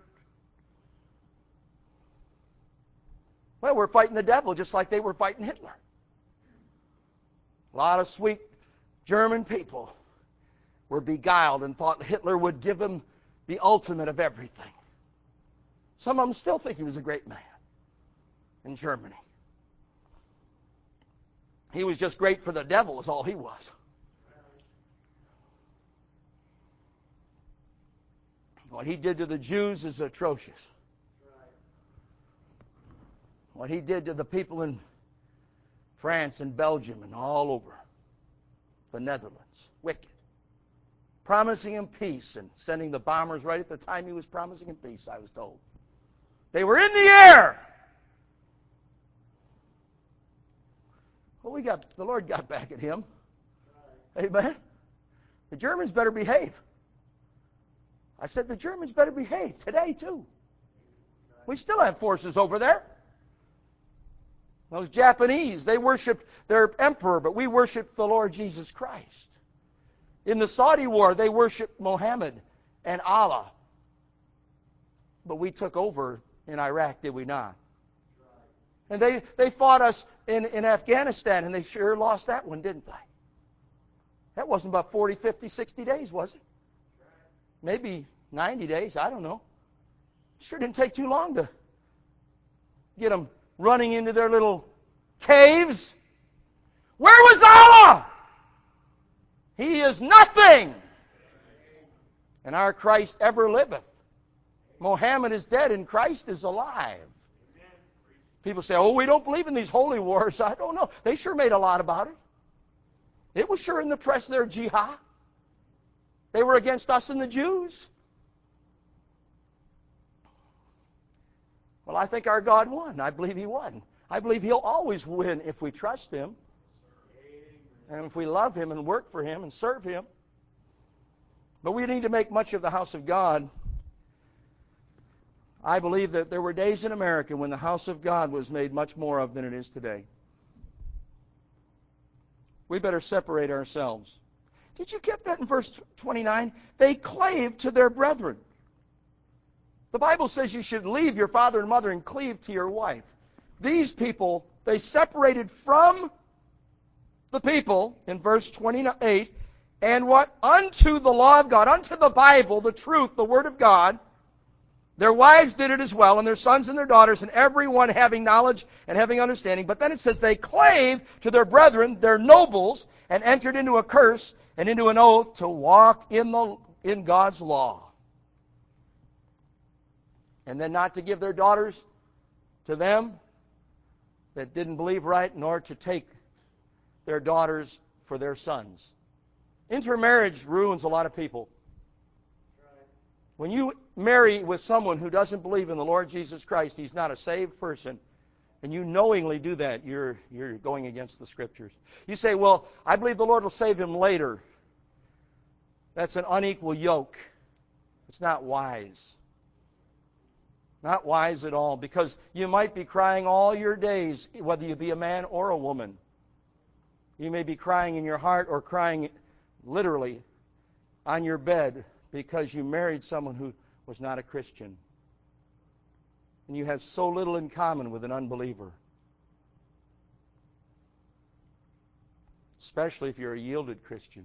Well, we're fighting the devil just like they were fighting Hitler. A lot of sweet German people were beguiled and thought Hitler would give them the ultimate of everything. Some of them still think he was a great man in Germany. He was just great for the devil is all he was. What he did to the Jews is atrocious. What he did to the people in France and Belgium and all over the Netherlands, wicked. Promising him peace and sending the bombers right at the time he was promising him peace, I was told. They were in the air. Well, we got the Lord got back at him. Amen. The Germans better behave. I said the Germans better behave today too. We still have forces over there. Those Japanese, they worshiped their emperor, but we worship the Lord Jesus Christ. In the Saudi war, they worshiped Mohammed and Allah. But we took over in Iraq, did we not? And they, they fought us in, in Afghanistan, and they sure lost that one, didn't they? That wasn't about forty, fifty, sixty days, was it? Maybe ninety days, I don't know. Sure didn't take too long to get them running into their little caves. Where was Allah? He is nothing. And our Christ ever liveth. Mohammed is dead and Christ is alive. People say, oh, we don't believe in these holy wars. I don't know. They sure made a lot about it. It was sure in the press there, jihad. They were against us and the Jews. Well, I think our God won. I believe He won. I believe He'll always win if we trust Him. And if we love Him and work for Him and serve Him. But we need to make much of the house of God. I believe that there were days in America when the house of God was made much more of than it is today. We better separate ourselves. Did you get that in verse twenty-nine? They clave to their brethren. The Bible says you should leave your father and mother and cleave to your wife. These people, they separated from the people in verse twenty-eight, and what? Unto the law of God, unto the Bible, the truth, the Word of God. Their wives did it as well, and their sons and their daughters, and everyone having knowledge and having understanding. But then it says they clave to their brethren, their nobles, and entered into a curse and into an oath to walk in the in God's law. And then not to give their daughters to them that didn't believe right, nor to take their daughters for their sons. Intermarriage ruins a lot of people. When you marry with someone who doesn't believe in the Lord Jesus Christ, he's not a saved person, and you knowingly do that, you're you're going against the Scriptures. You say, well, I believe the Lord will save him later. That's an unequal yoke. It's not wise. Not wise at all, because you might be crying all your days, whether you be a man or a woman. You may be crying in your heart or crying literally on your bed because you married someone who was not a Christian. And you have so little in common with an unbeliever. Especially if you're a yielded Christian.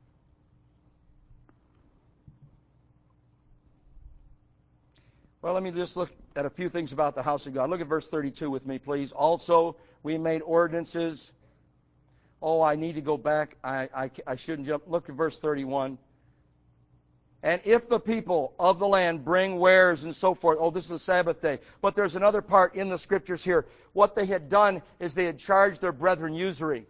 Well, let me just look at a few things about the house of God. Look at verse thirty-two with me, please. Also, we made ordinances. Oh, I need to go back. I, I, I shouldn't jump. Look at verse thirty-one. And if the people of the land bring wares and so forth, oh, this is a Sabbath day. But there's another part in the Scriptures here. What they had done is they had charged their brethren usury.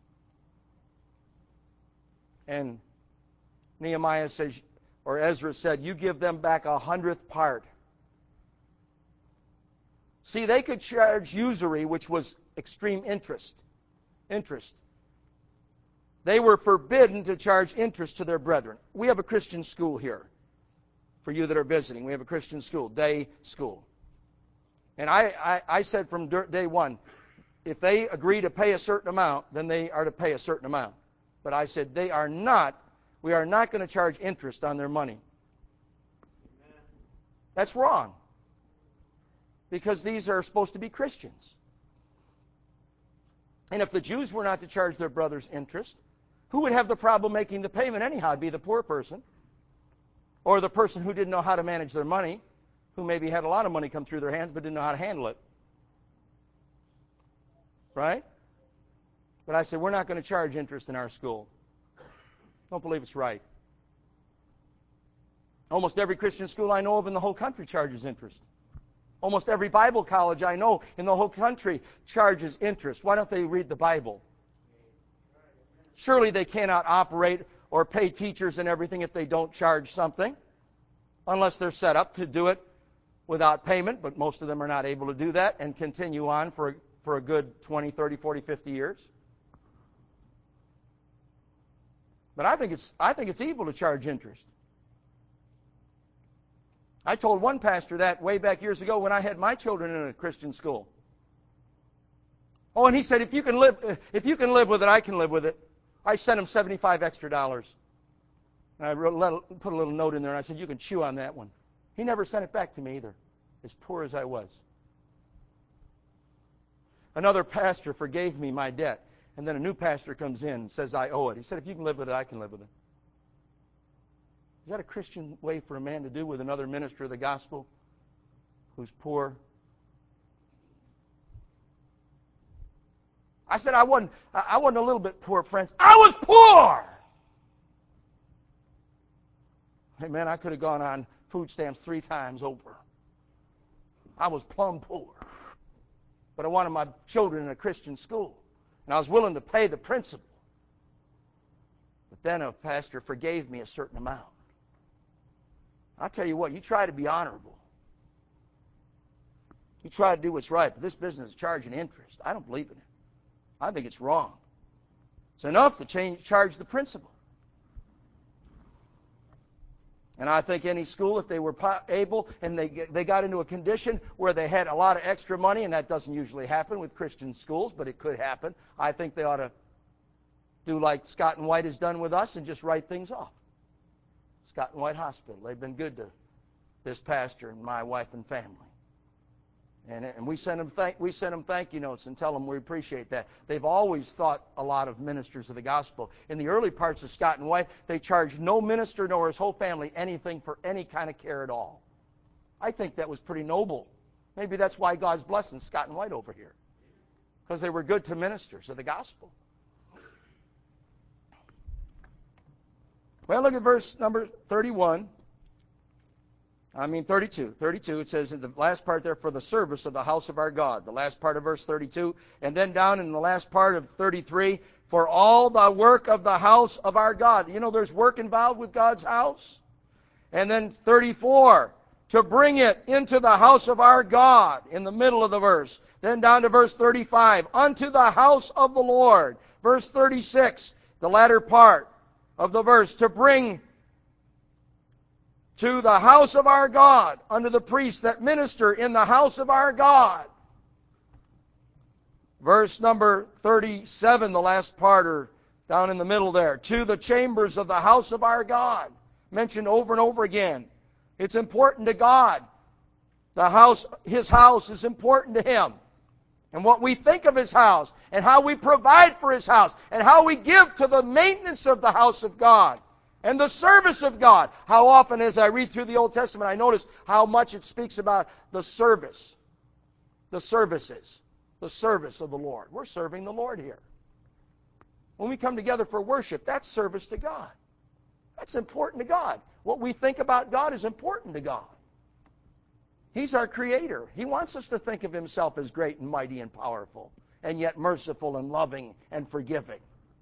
And Nehemiah says, or Ezra said, you give them back a hundredth part. See, they could charge usury, which was extreme interest. Interest. They were forbidden to charge interest to their brethren. We have a Christian school here. For you that are visiting, we have a Christian school, day school. And I, I, I said from day one, if they agree to pay a certain amount, then they are to pay a certain amount. But I said they are not, we are not going to charge interest on their money. Amen. That's wrong. Because these are supposed to be Christians. And if the Jews were not to charge their brothers interest, who would have the problem making the payment anyhow? It'd be the poor person. Or the person who didn't know how to manage their money, who maybe had a lot of money come through their hands but didn't know how to handle it. Right? But I said, we're not going to charge interest in our school. Don't believe it's right. Almost every Christian school I know of in the whole country charges interest. Almost every Bible college I know in the whole country charges interest. Why don't they read the Bible? Surely they cannot operate or pay teachers and everything if they don't charge something, unless they're set up to do it without payment, but most of them are not able to do that and continue on for, for a good twenty, thirty, forty, fifty years. But I think it's I think it's evil to charge interest. I told one pastor that way back years ago when I had my children in a Christian school. Oh, and he said, if you can live, if you can live with it, I can live with it. I sent him seventy-five extra dollars. And I wrote, put a little note in there, and I said, you can chew on that one. He never sent it back to me either, as poor as I was. Another pastor forgave me my debt, and then a new pastor comes in and says, I owe it. He said, if you can live with it, I can live with it. Is that a Christian way for a man to do with another minister of the gospel who's poor? I said I wasn't I wasn't a little bit poor, friends. I was poor! Hey, man, I could have gone on food stamps three times over. I was plumb poor. But I wanted my children in a Christian school. And I was willing to pay the principal. But then a pastor forgave me a certain amount. I'll tell you what, you try to be honorable. You try to do what's right, but this business is charging interest. I don't believe in it. I think it's wrong. It's enough to change, charge the principal. And I think any school, if they were able and they they got into a condition where they had a lot of extra money, and that doesn't usually happen with Christian schools, but it could happen, I think they ought to do like Scott and White has done with us and just write things off. Scott and White Hospital, they've been good to this pastor and my wife and family. And, and we send them thank we send them thank you notes and tell them we appreciate that. They've always thought a lot of ministers of the gospel. In the early parts of Scott and White, they charged no minister nor his whole family anything for any kind of care at all. I think that was pretty noble. Maybe that's why God's blessing Scott and White over here, because they were good to ministers of the gospel. Well, look at verse number thirty-one. I mean thirty-two. thirty-two, it says in the last part there, for the service of the house of our God. The last part of verse thirty-two. And then down in the last part of thirty-three, for all the work of the house of our God. You know, there's work involved with God's house. And then thirty-four, to bring it into the house of our God, in the middle of the verse. Then down to verse thirty-five, unto the house of the Lord. Verse thirty-six, the latter part of the verse, to bring to the house of our God, unto the priests that minister in the house of our God. Verse number thirty-seven, the last part, or down in the middle there, to the chambers of the house of our God. Mentioned over and over again. It's important to God. The house, His house is important to Him. And what we think of His house, and how we provide for His house, and how we give to the maintenance of the house of God, and the service of God. How often, as I read through the Old Testament, I notice how much it speaks about the service, the services, the service of the Lord. We're serving the Lord here. When we come together for worship, that's service to God. That's important to God. What we think about God is important to God. He's our Creator. He wants us to think of Himself as great and mighty and powerful, and yet merciful and loving and forgiving.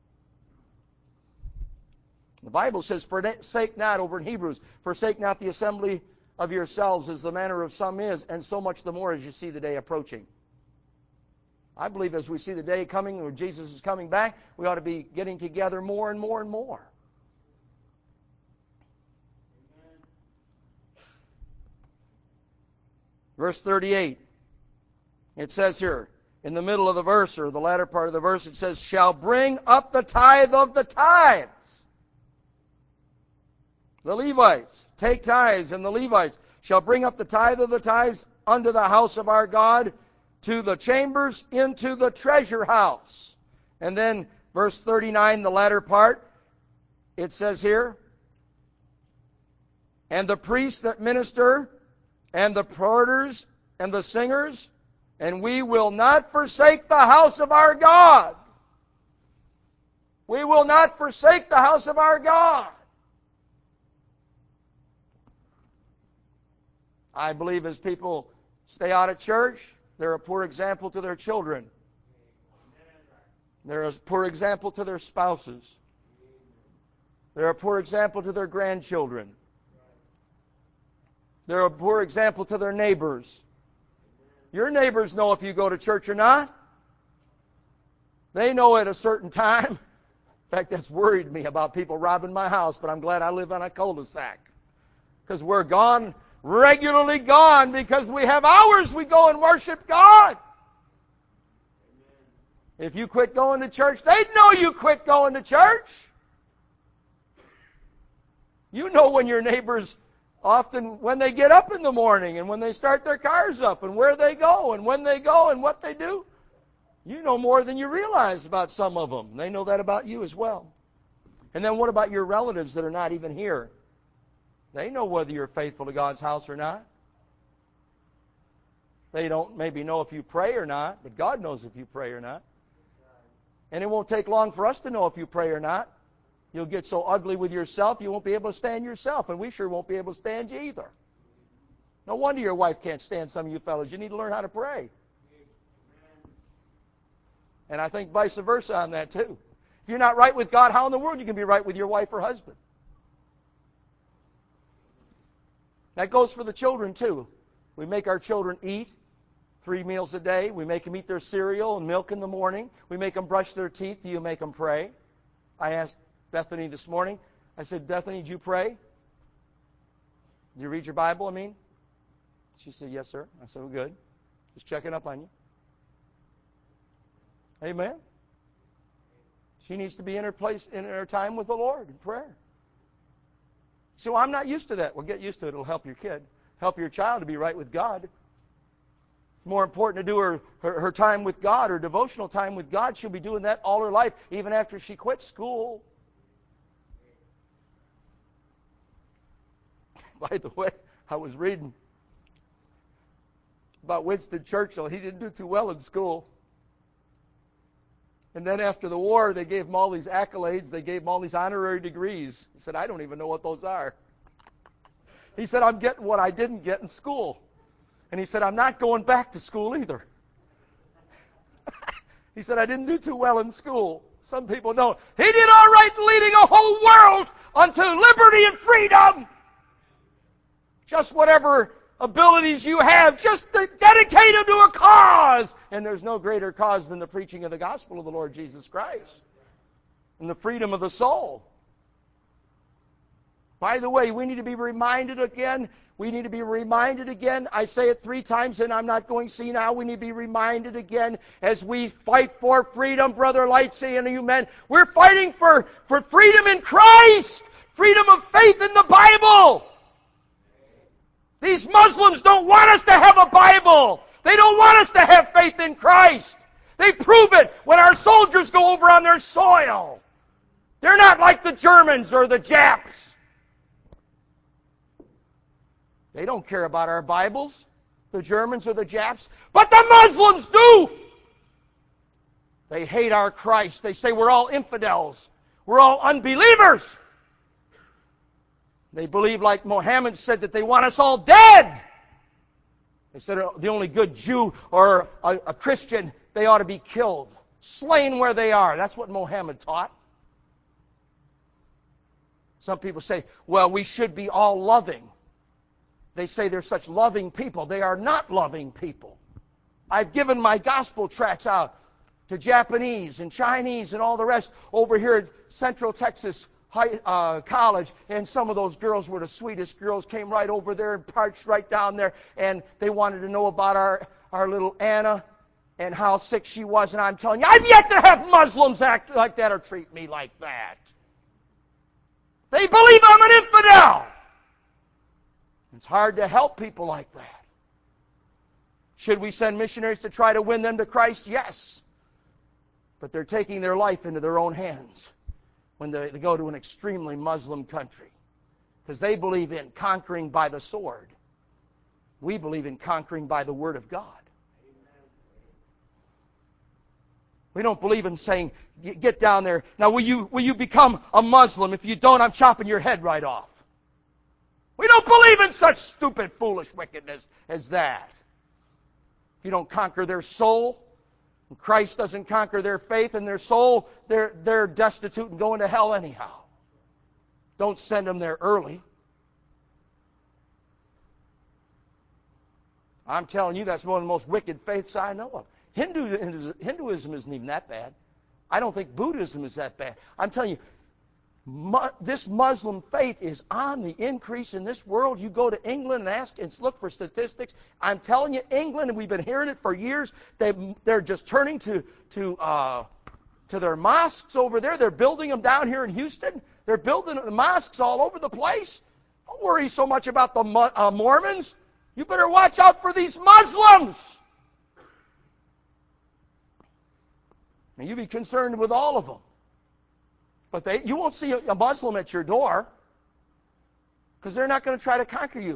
The Bible says, forsake not, over in Hebrews, forsake not the assembly of yourselves as the manner of some is, and so much the more as you see the day approaching. I believe as we see the day coming, when Jesus is coming back, we ought to be getting together more and more and more. Amen. Verse thirty-eight, it says here, in the middle of the verse, or the latter part of the verse, it says, shall bring up the tithe of the tithes. The Levites, take tithes, and the Levites shall bring up the tithe of the tithes unto the house of our God, to the chambers, into the treasure house. And then verse thirty-nine, the latter part, it says here, and the priests that minister, and the porters, and the singers, and we will not forsake the house of our God. We will not forsake the house of our God. I believe as people stay out of church, they're a poor example to their children. They're a poor example to their spouses. They're a poor example to their grandchildren. They're a poor example to their neighbors. Your neighbors know if you go to church or not. They know at a certain time. In fact, that's worried me about people robbing my house, but I'm glad I live on a cul-de-sac. Because we're gone, regularly gone, because we have hours we go and worship God. If you quit going to church, they'd know you quit going to church. You know when your neighbors, often when they get up in the morning and when they start their cars up and where they go and when they go and what they do. You know more than you realize about some of them. They know that about you as well. And then what about your relatives that are not even here? They know whether you're faithful to God's house or not. They don't maybe know if you pray or not, but God knows if you pray or not. And it won't take long for us to know if you pray or not. You'll get so ugly with yourself, you won't be able to stand yourself, and we sure won't be able to stand you either. No wonder your wife can't stand some of you fellas. You need to learn how to pray. And I think vice versa on that too. If you're not right with God, how in the world you can be right with your wife or husband? That goes for the children too. We make our children eat Three meals a day. We make them eat their cereal and milk in the morning. We make them brush their teeth. Do you make them pray? I asked Bethany this morning. I said, Bethany, did you pray? Did you read your Bible, I mean? She said, yes, sir. I said, well, good. Just checking up on you. Amen. She needs to be in her place, in her time with the Lord in prayer. So I'm not used to that. Well, get used to it. It'll help your kid. Help your child to be right with God. More important to do her, her, her time with God, her devotional time with God. She'll be doing that all her life, even after she quits school. By the way, I was reading about Winston Churchill. He didn't do too well in school. And then after the war, they gave him all these accolades. They gave him all these honorary degrees. He said, I don't even know what those are. He said, I'm getting what I didn't get in school. And he said, I'm not going back to school either. He said, I didn't do too well in school. Some people know. He did all right leading a whole world unto liberty and freedom. Just whatever abilities you have, just dedicate them to a cause. And there's no greater cause than the preaching of the gospel of the Lord Jesus Christ and the freedom of the soul. By the way, we need to be reminded again. We need to be reminded again. I say it three times and I'm not going to see now. We need to be reminded again as we fight for freedom, Brother Lightsey and you men. We're fighting for, for freedom in Christ. Freedom of faith in the Bible. These Muslims don't want us to have a Bible. They don't want us to have faith in Christ. They prove it when our soldiers go over on their soil. They're not like the Germans or the Japs. They don't care about our Bibles, the Germans or the Japs, but the Muslims do. They hate our Christ. They say we're all infidels. We're all unbelievers. They believe, like Mohammed said, that they want us all dead. They said the only good Jew or a, a Christian, they ought to be killed, slain where they are. That's what Mohammed taught. Some people say, well, we should be all loving. They say they're such loving people. They are not loving people. I've given my gospel tracts out to Japanese and Chinese and all the rest over here at Central Texas High, uh, College, and some of those girls were the sweetest girls, came right over there and parched right down there, and they wanted to know about our, our little Anna and how sick she was, and I'm telling you, I've yet to have Muslims act like that or treat me like that. They believe I'm an infidel. It's hard to help people like that. Should we send missionaries to try to win them to Christ? Yes. But they're taking their life into their own hands when they, they go to an extremely Muslim country. Because they believe in conquering by the sword. We believe in conquering by the Word of God. We don't believe in saying, get down there. Now, will you, will you become a Muslim? If you don't, I'm chopping your head right off. We don't believe in such stupid, foolish wickedness as that. If you don't conquer their soul, and Christ doesn't conquer their faith and their soul, they're, they're destitute and going to hell anyhow. Don't send them there early. I'm telling you, that's one of the most wicked faiths I know of. Hindu, Hinduism isn't even that bad. I don't think Buddhism is that bad. I'm telling you, Mu- this Muslim faith is on the increase in this world. You go to England and ask and look for statistics. I'm telling you, England, and we've been hearing it for years, they, they're just turning to to uh, to their mosques over there. They're building them down here in Houston. They're building the mosques all over the place. Don't worry so much about the uh, Mormons. You better watch out for these Muslims. And you be concerned with all of them. But they, you won't see a Muslim at your door because they're not going to try to conquer you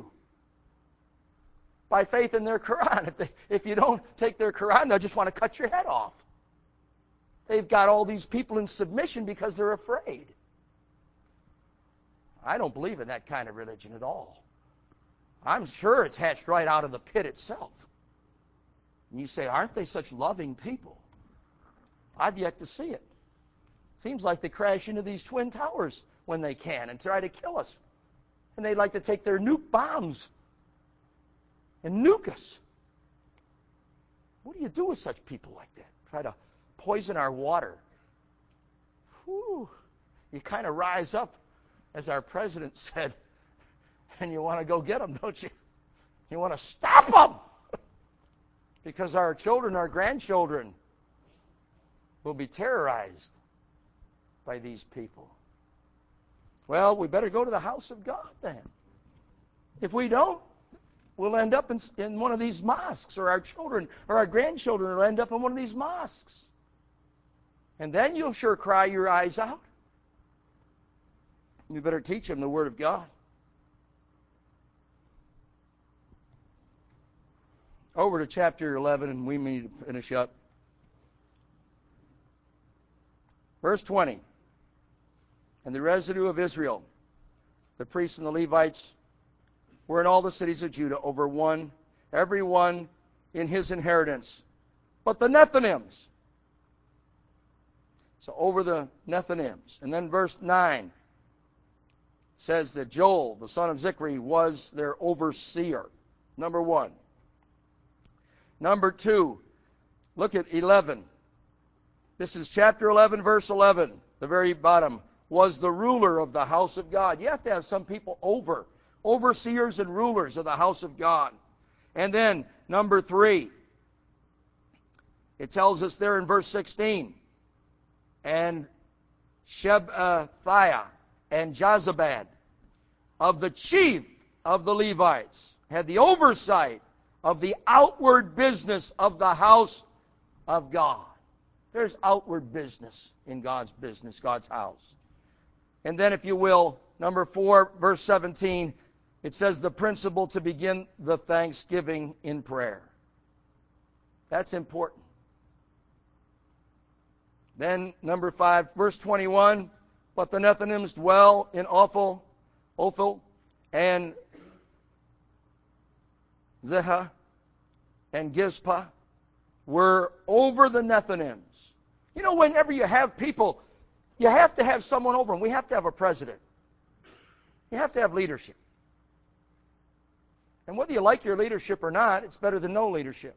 by faith in their Quran. If, they, if you don't take their Quran, they'll just want to cut your head off. They've got all these people in submission because they're afraid. I don't believe in that kind of religion at all. I'm sure it's hatched right out of the pit itself. And you say, aren't they such loving people? I've yet to see it. Seems like they crash into these twin towers when they can and try to kill us. And they like to take their nuke bombs and nuke us. What do you do with such people like that? Try to poison our water. Whew. You kind of rise up, as our president said, and you want to go get them, don't you? You want to stop them. Because our children, our grandchildren, will be terrorized by these people. Well, we better go to the house of God then. If we don't, we'll end up in, in one of these mosques, or our children or our grandchildren will end up in one of these mosques. And then you'll sure cry your eyes out. We better teach them the Word of God. Over to chapter eleven, and we need to finish up. Verse twenty. And the residue of Israel, the priests and the Levites, were in all the cities of Judah over one, every one in his inheritance. But the Nethinims. So over the Nethinims. And then verse nine says that Joel, the son of Zichri, was their overseer. Number one. Number two, look at eleven. This is chapter eleven, verse eleven, the very bottom. Was the ruler of the house of God. You have to have some people over. Overseers and rulers of the house of God. And then, number three, it tells us there in verse sixteen, and Shebathiah and Jozabad, of the chief of the Levites, had the oversight of the outward business of the house of God. There's outward business in God's business, God's house. And then, if you will, number four, verse seventeen, it says the principle to begin the thanksgiving in prayer. That's important. Then, number five, verse twenty-one, but the Nethinims dwell in Ophel, Ophel, and Zehah, and Gizpah, were over the Nethinims. You know, whenever you have people, you have to have someone over them. We have to have a president. You have to have leadership. And whether you like your leadership or not, it's better than no leadership.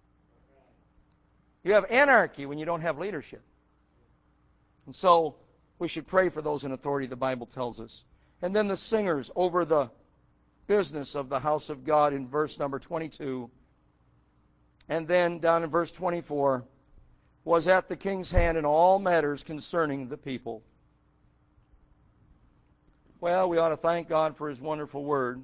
You have anarchy when you don't have leadership. And so we should pray for those in authority, the Bible tells us. And then the singers over the business of the house of God in verse number twenty-two. And then down in verse twenty-four, was at the king's hand in all matters concerning the people. Well, we ought to thank God for His wonderful word.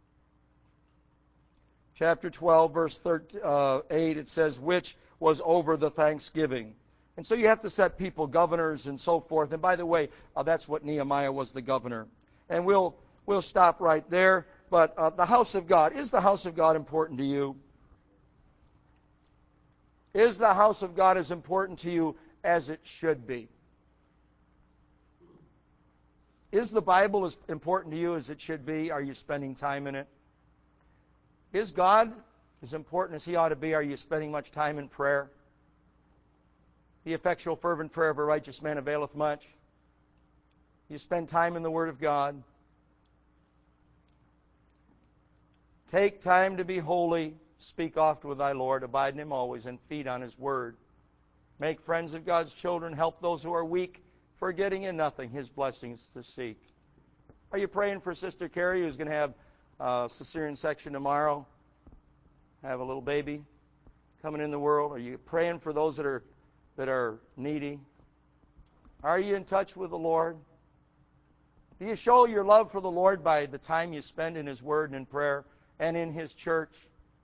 Chapter twelve, verse eight, it says, which was over the thanksgiving. And so you have to set people, governors and so forth. And by the way, uh, that's what Nehemiah was, the governor. And we'll we'll stop right there. But uh, the house of God, is the house of God important to you? Is the house of God as important to you as it should be? Is the Bible as important to you as it should be? Are you spending time in it? Is God as important as He ought to be? Are you spending much time in prayer? The effectual fervent prayer of a righteous man availeth much. You spend time in the Word of God. Take time to be holy. Speak oft with thy Lord. Abide in Him always, and feed on His Word. Make friends of God's children. Help those who are weak, forgetting in nothing His blessings to seek. Are you praying for Sister Carrie, who's going to have a cesarean section tomorrow? Have a little baby coming in the world? Are you praying for those that are that are needy? Are you in touch with the Lord? Do you show your love for the Lord by the time you spend in His Word and in prayer and in His church?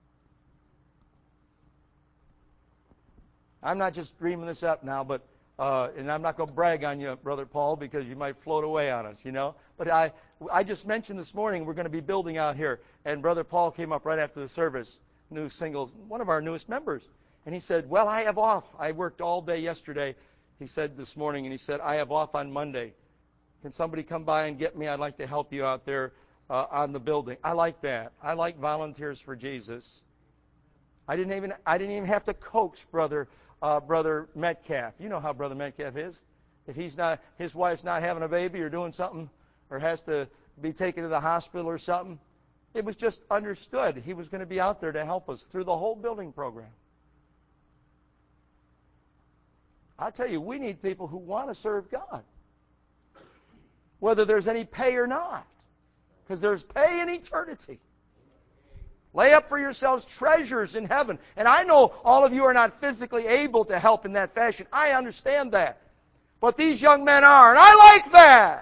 I'm not just dreaming this up now, but uh, and I'm not going to brag on you, Brother Paul, because you might float away on us, you know. But I, I just mentioned this morning we're going to be building out here, and Brother Paul came up right after the service, new singles, one of our newest members, and he said, "Well, I have off. I worked all day yesterday." He said this morning, and he said, "I have off on Monday. Can somebody come by and get me? I'd like to help you out there uh, on the building." I like that. I like volunteers for Jesus. I didn't even I didn't even have to coax Brother. Uh, Brother Metcalf. You know how Brother Metcalf is. If he's not, his wife's not having a baby or doing something, or has to be taken to the hospital or something, it was just understood he was going to be out there to help us through the whole building program. I tell you, we need people who want to serve God, whether there's any pay or not, because there's pay in eternity. Lay up for yourselves treasures in heaven. And I know all of you are not physically able to help in that fashion. I understand that. But these young men are, and I like that.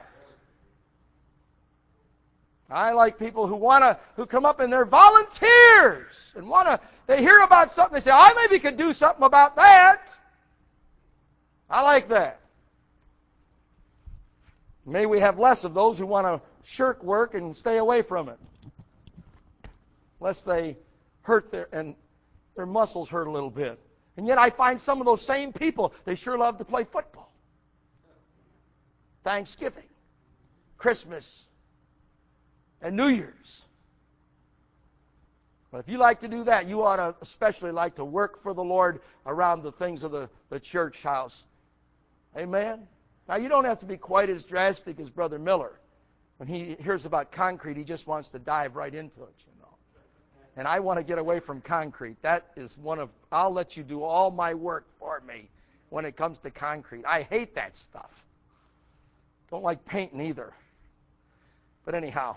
I like people who want to, who come up and they're volunteers and want to, they hear about something, they say, I maybe could do something about that. I like that. May we have less of those who want to shirk work and stay away from it, lest they hurt their, and their muscles hurt a little bit. And yet I find some of those same people, they sure love to play football. Thanksgiving, Christmas, and New Year's. But if you like to do that, you ought to especially like to work for the Lord around the things of the, the church house. Amen? Now, you don't have to be quite as drastic as Brother Miller. When he hears about concrete, he just wants to dive right into it, you know. And I want to get away from concrete. That is one of, I'll let you do all my work for me when it comes to concrete. I hate that stuff. Don't like painting either. But anyhow,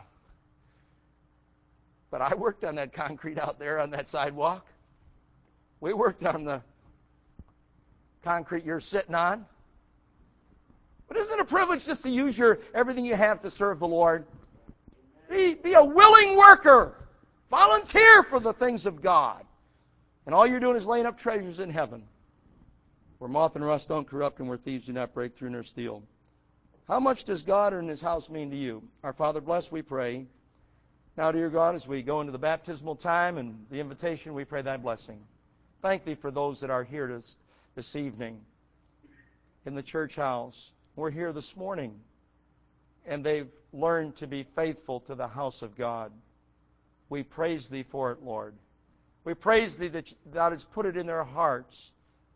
but I worked on that concrete out there on that sidewalk. We worked on the concrete you're sitting on. But isn't it a privilege just to use your everything you have to serve the Lord? Be, be a willing worker. Volunteer for the things of God. And all you're doing is laying up treasures in heaven, where moth and rust don't corrupt and where thieves do not break through nor steal. How much does God and His house mean to you? Our Father, bless, we pray. Now, dear God, as we go into the baptismal time and the invitation, we pray Thy blessing. Thank Thee for those that are here this, this evening in the church house. We're here this morning, and they've learned to be faithful to the house of God. We praise Thee for it, Lord. We praise Thee that Thou hast put it in their hearts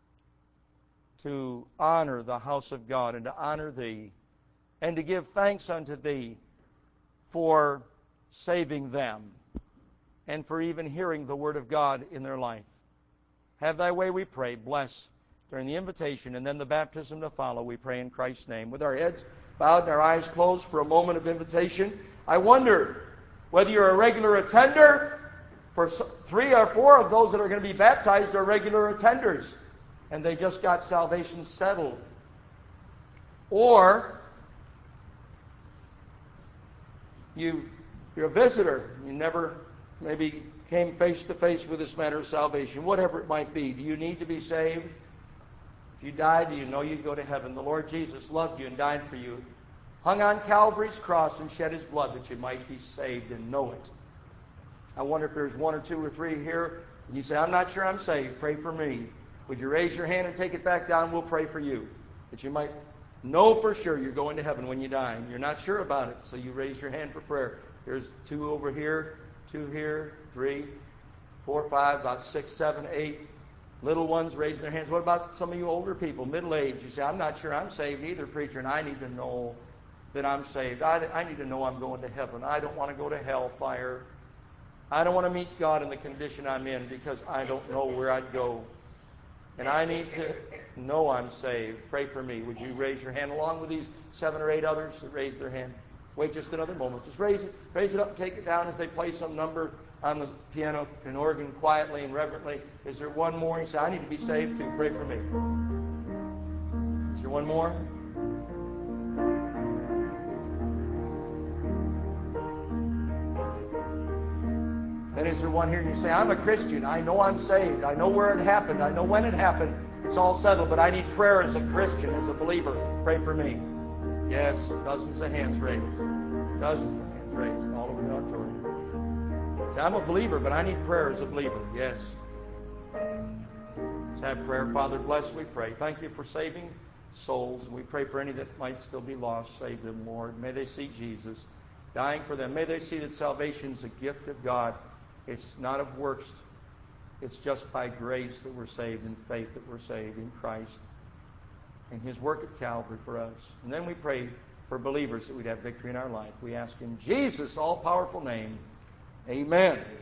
to honor the house of God and to honor Thee and to give thanks unto Thee for saving them and for even hearing the Word of God in their life. Have Thy way, we pray. Bless during the invitation and then the baptism to follow, we pray in Christ's name. With our heads bowed and our eyes closed for a moment of invitation, I wonder whether you're a regular attender. For three or four of those that are going to be baptized are regular attenders, and they just got salvation settled. Or you, you're a visitor. You never maybe came face to face with this matter of salvation, whatever it might be. Do you need to be saved? If you died, do you know you'd go to heaven? The Lord Jesus loved you and died for you, hung on Calvary's cross and shed His blood that you might be saved and know it. I wonder if there's one or two or three here, and you say, I'm not sure I'm saved. Pray for me. Would you raise your hand and take it back down? We'll pray for you, that you might know for sure you're going to heaven when you die. And you're not sure about it, so you raise your hand for prayer. There's two over here, two here, three, four, five, about six, seven, eight. Little ones raising their hands. What about some of you older people, middle-aged? You say, I'm not sure I'm saved either, preacher, and I need to know that I'm saved. I, I need to know I'm going to heaven. I don't want to go to hellfire. I don't want to meet God in the condition I'm in because I don't know where I'd go. And I need to know I'm saved. Pray for me. Would you raise your hand along with these seven or eight others that raise their hand? Wait just another moment. Just raise it, raise it up and take it down as they play some number on the piano and organ quietly and reverently. Is there one more? You say, I need to be saved too. Pray for me. Is there one more? And is there one here and you say, I'm a Christian. I know I'm saved. I know where it happened. I know when it happened. It's all settled, but I need prayer as a Christian, as a believer. Pray for me. Yes, dozens of hands raised. Dozens of hands raised all over the auditorium. Say, I'm a believer, but I need prayer as a believer. Yes. Let's have prayer. Father, bless, we pray. Thank you for saving souls. And we pray for any that might still be lost. Save them, Lord. May they see Jesus dying for them. May they see that salvation is a gift of God. It's not of works. It's just by grace that we're saved, and faith that we're saved in Christ and His work at Calvary for us. And then we pray for believers that we'd have victory in our life. We ask in Jesus' all-powerful name. Amen.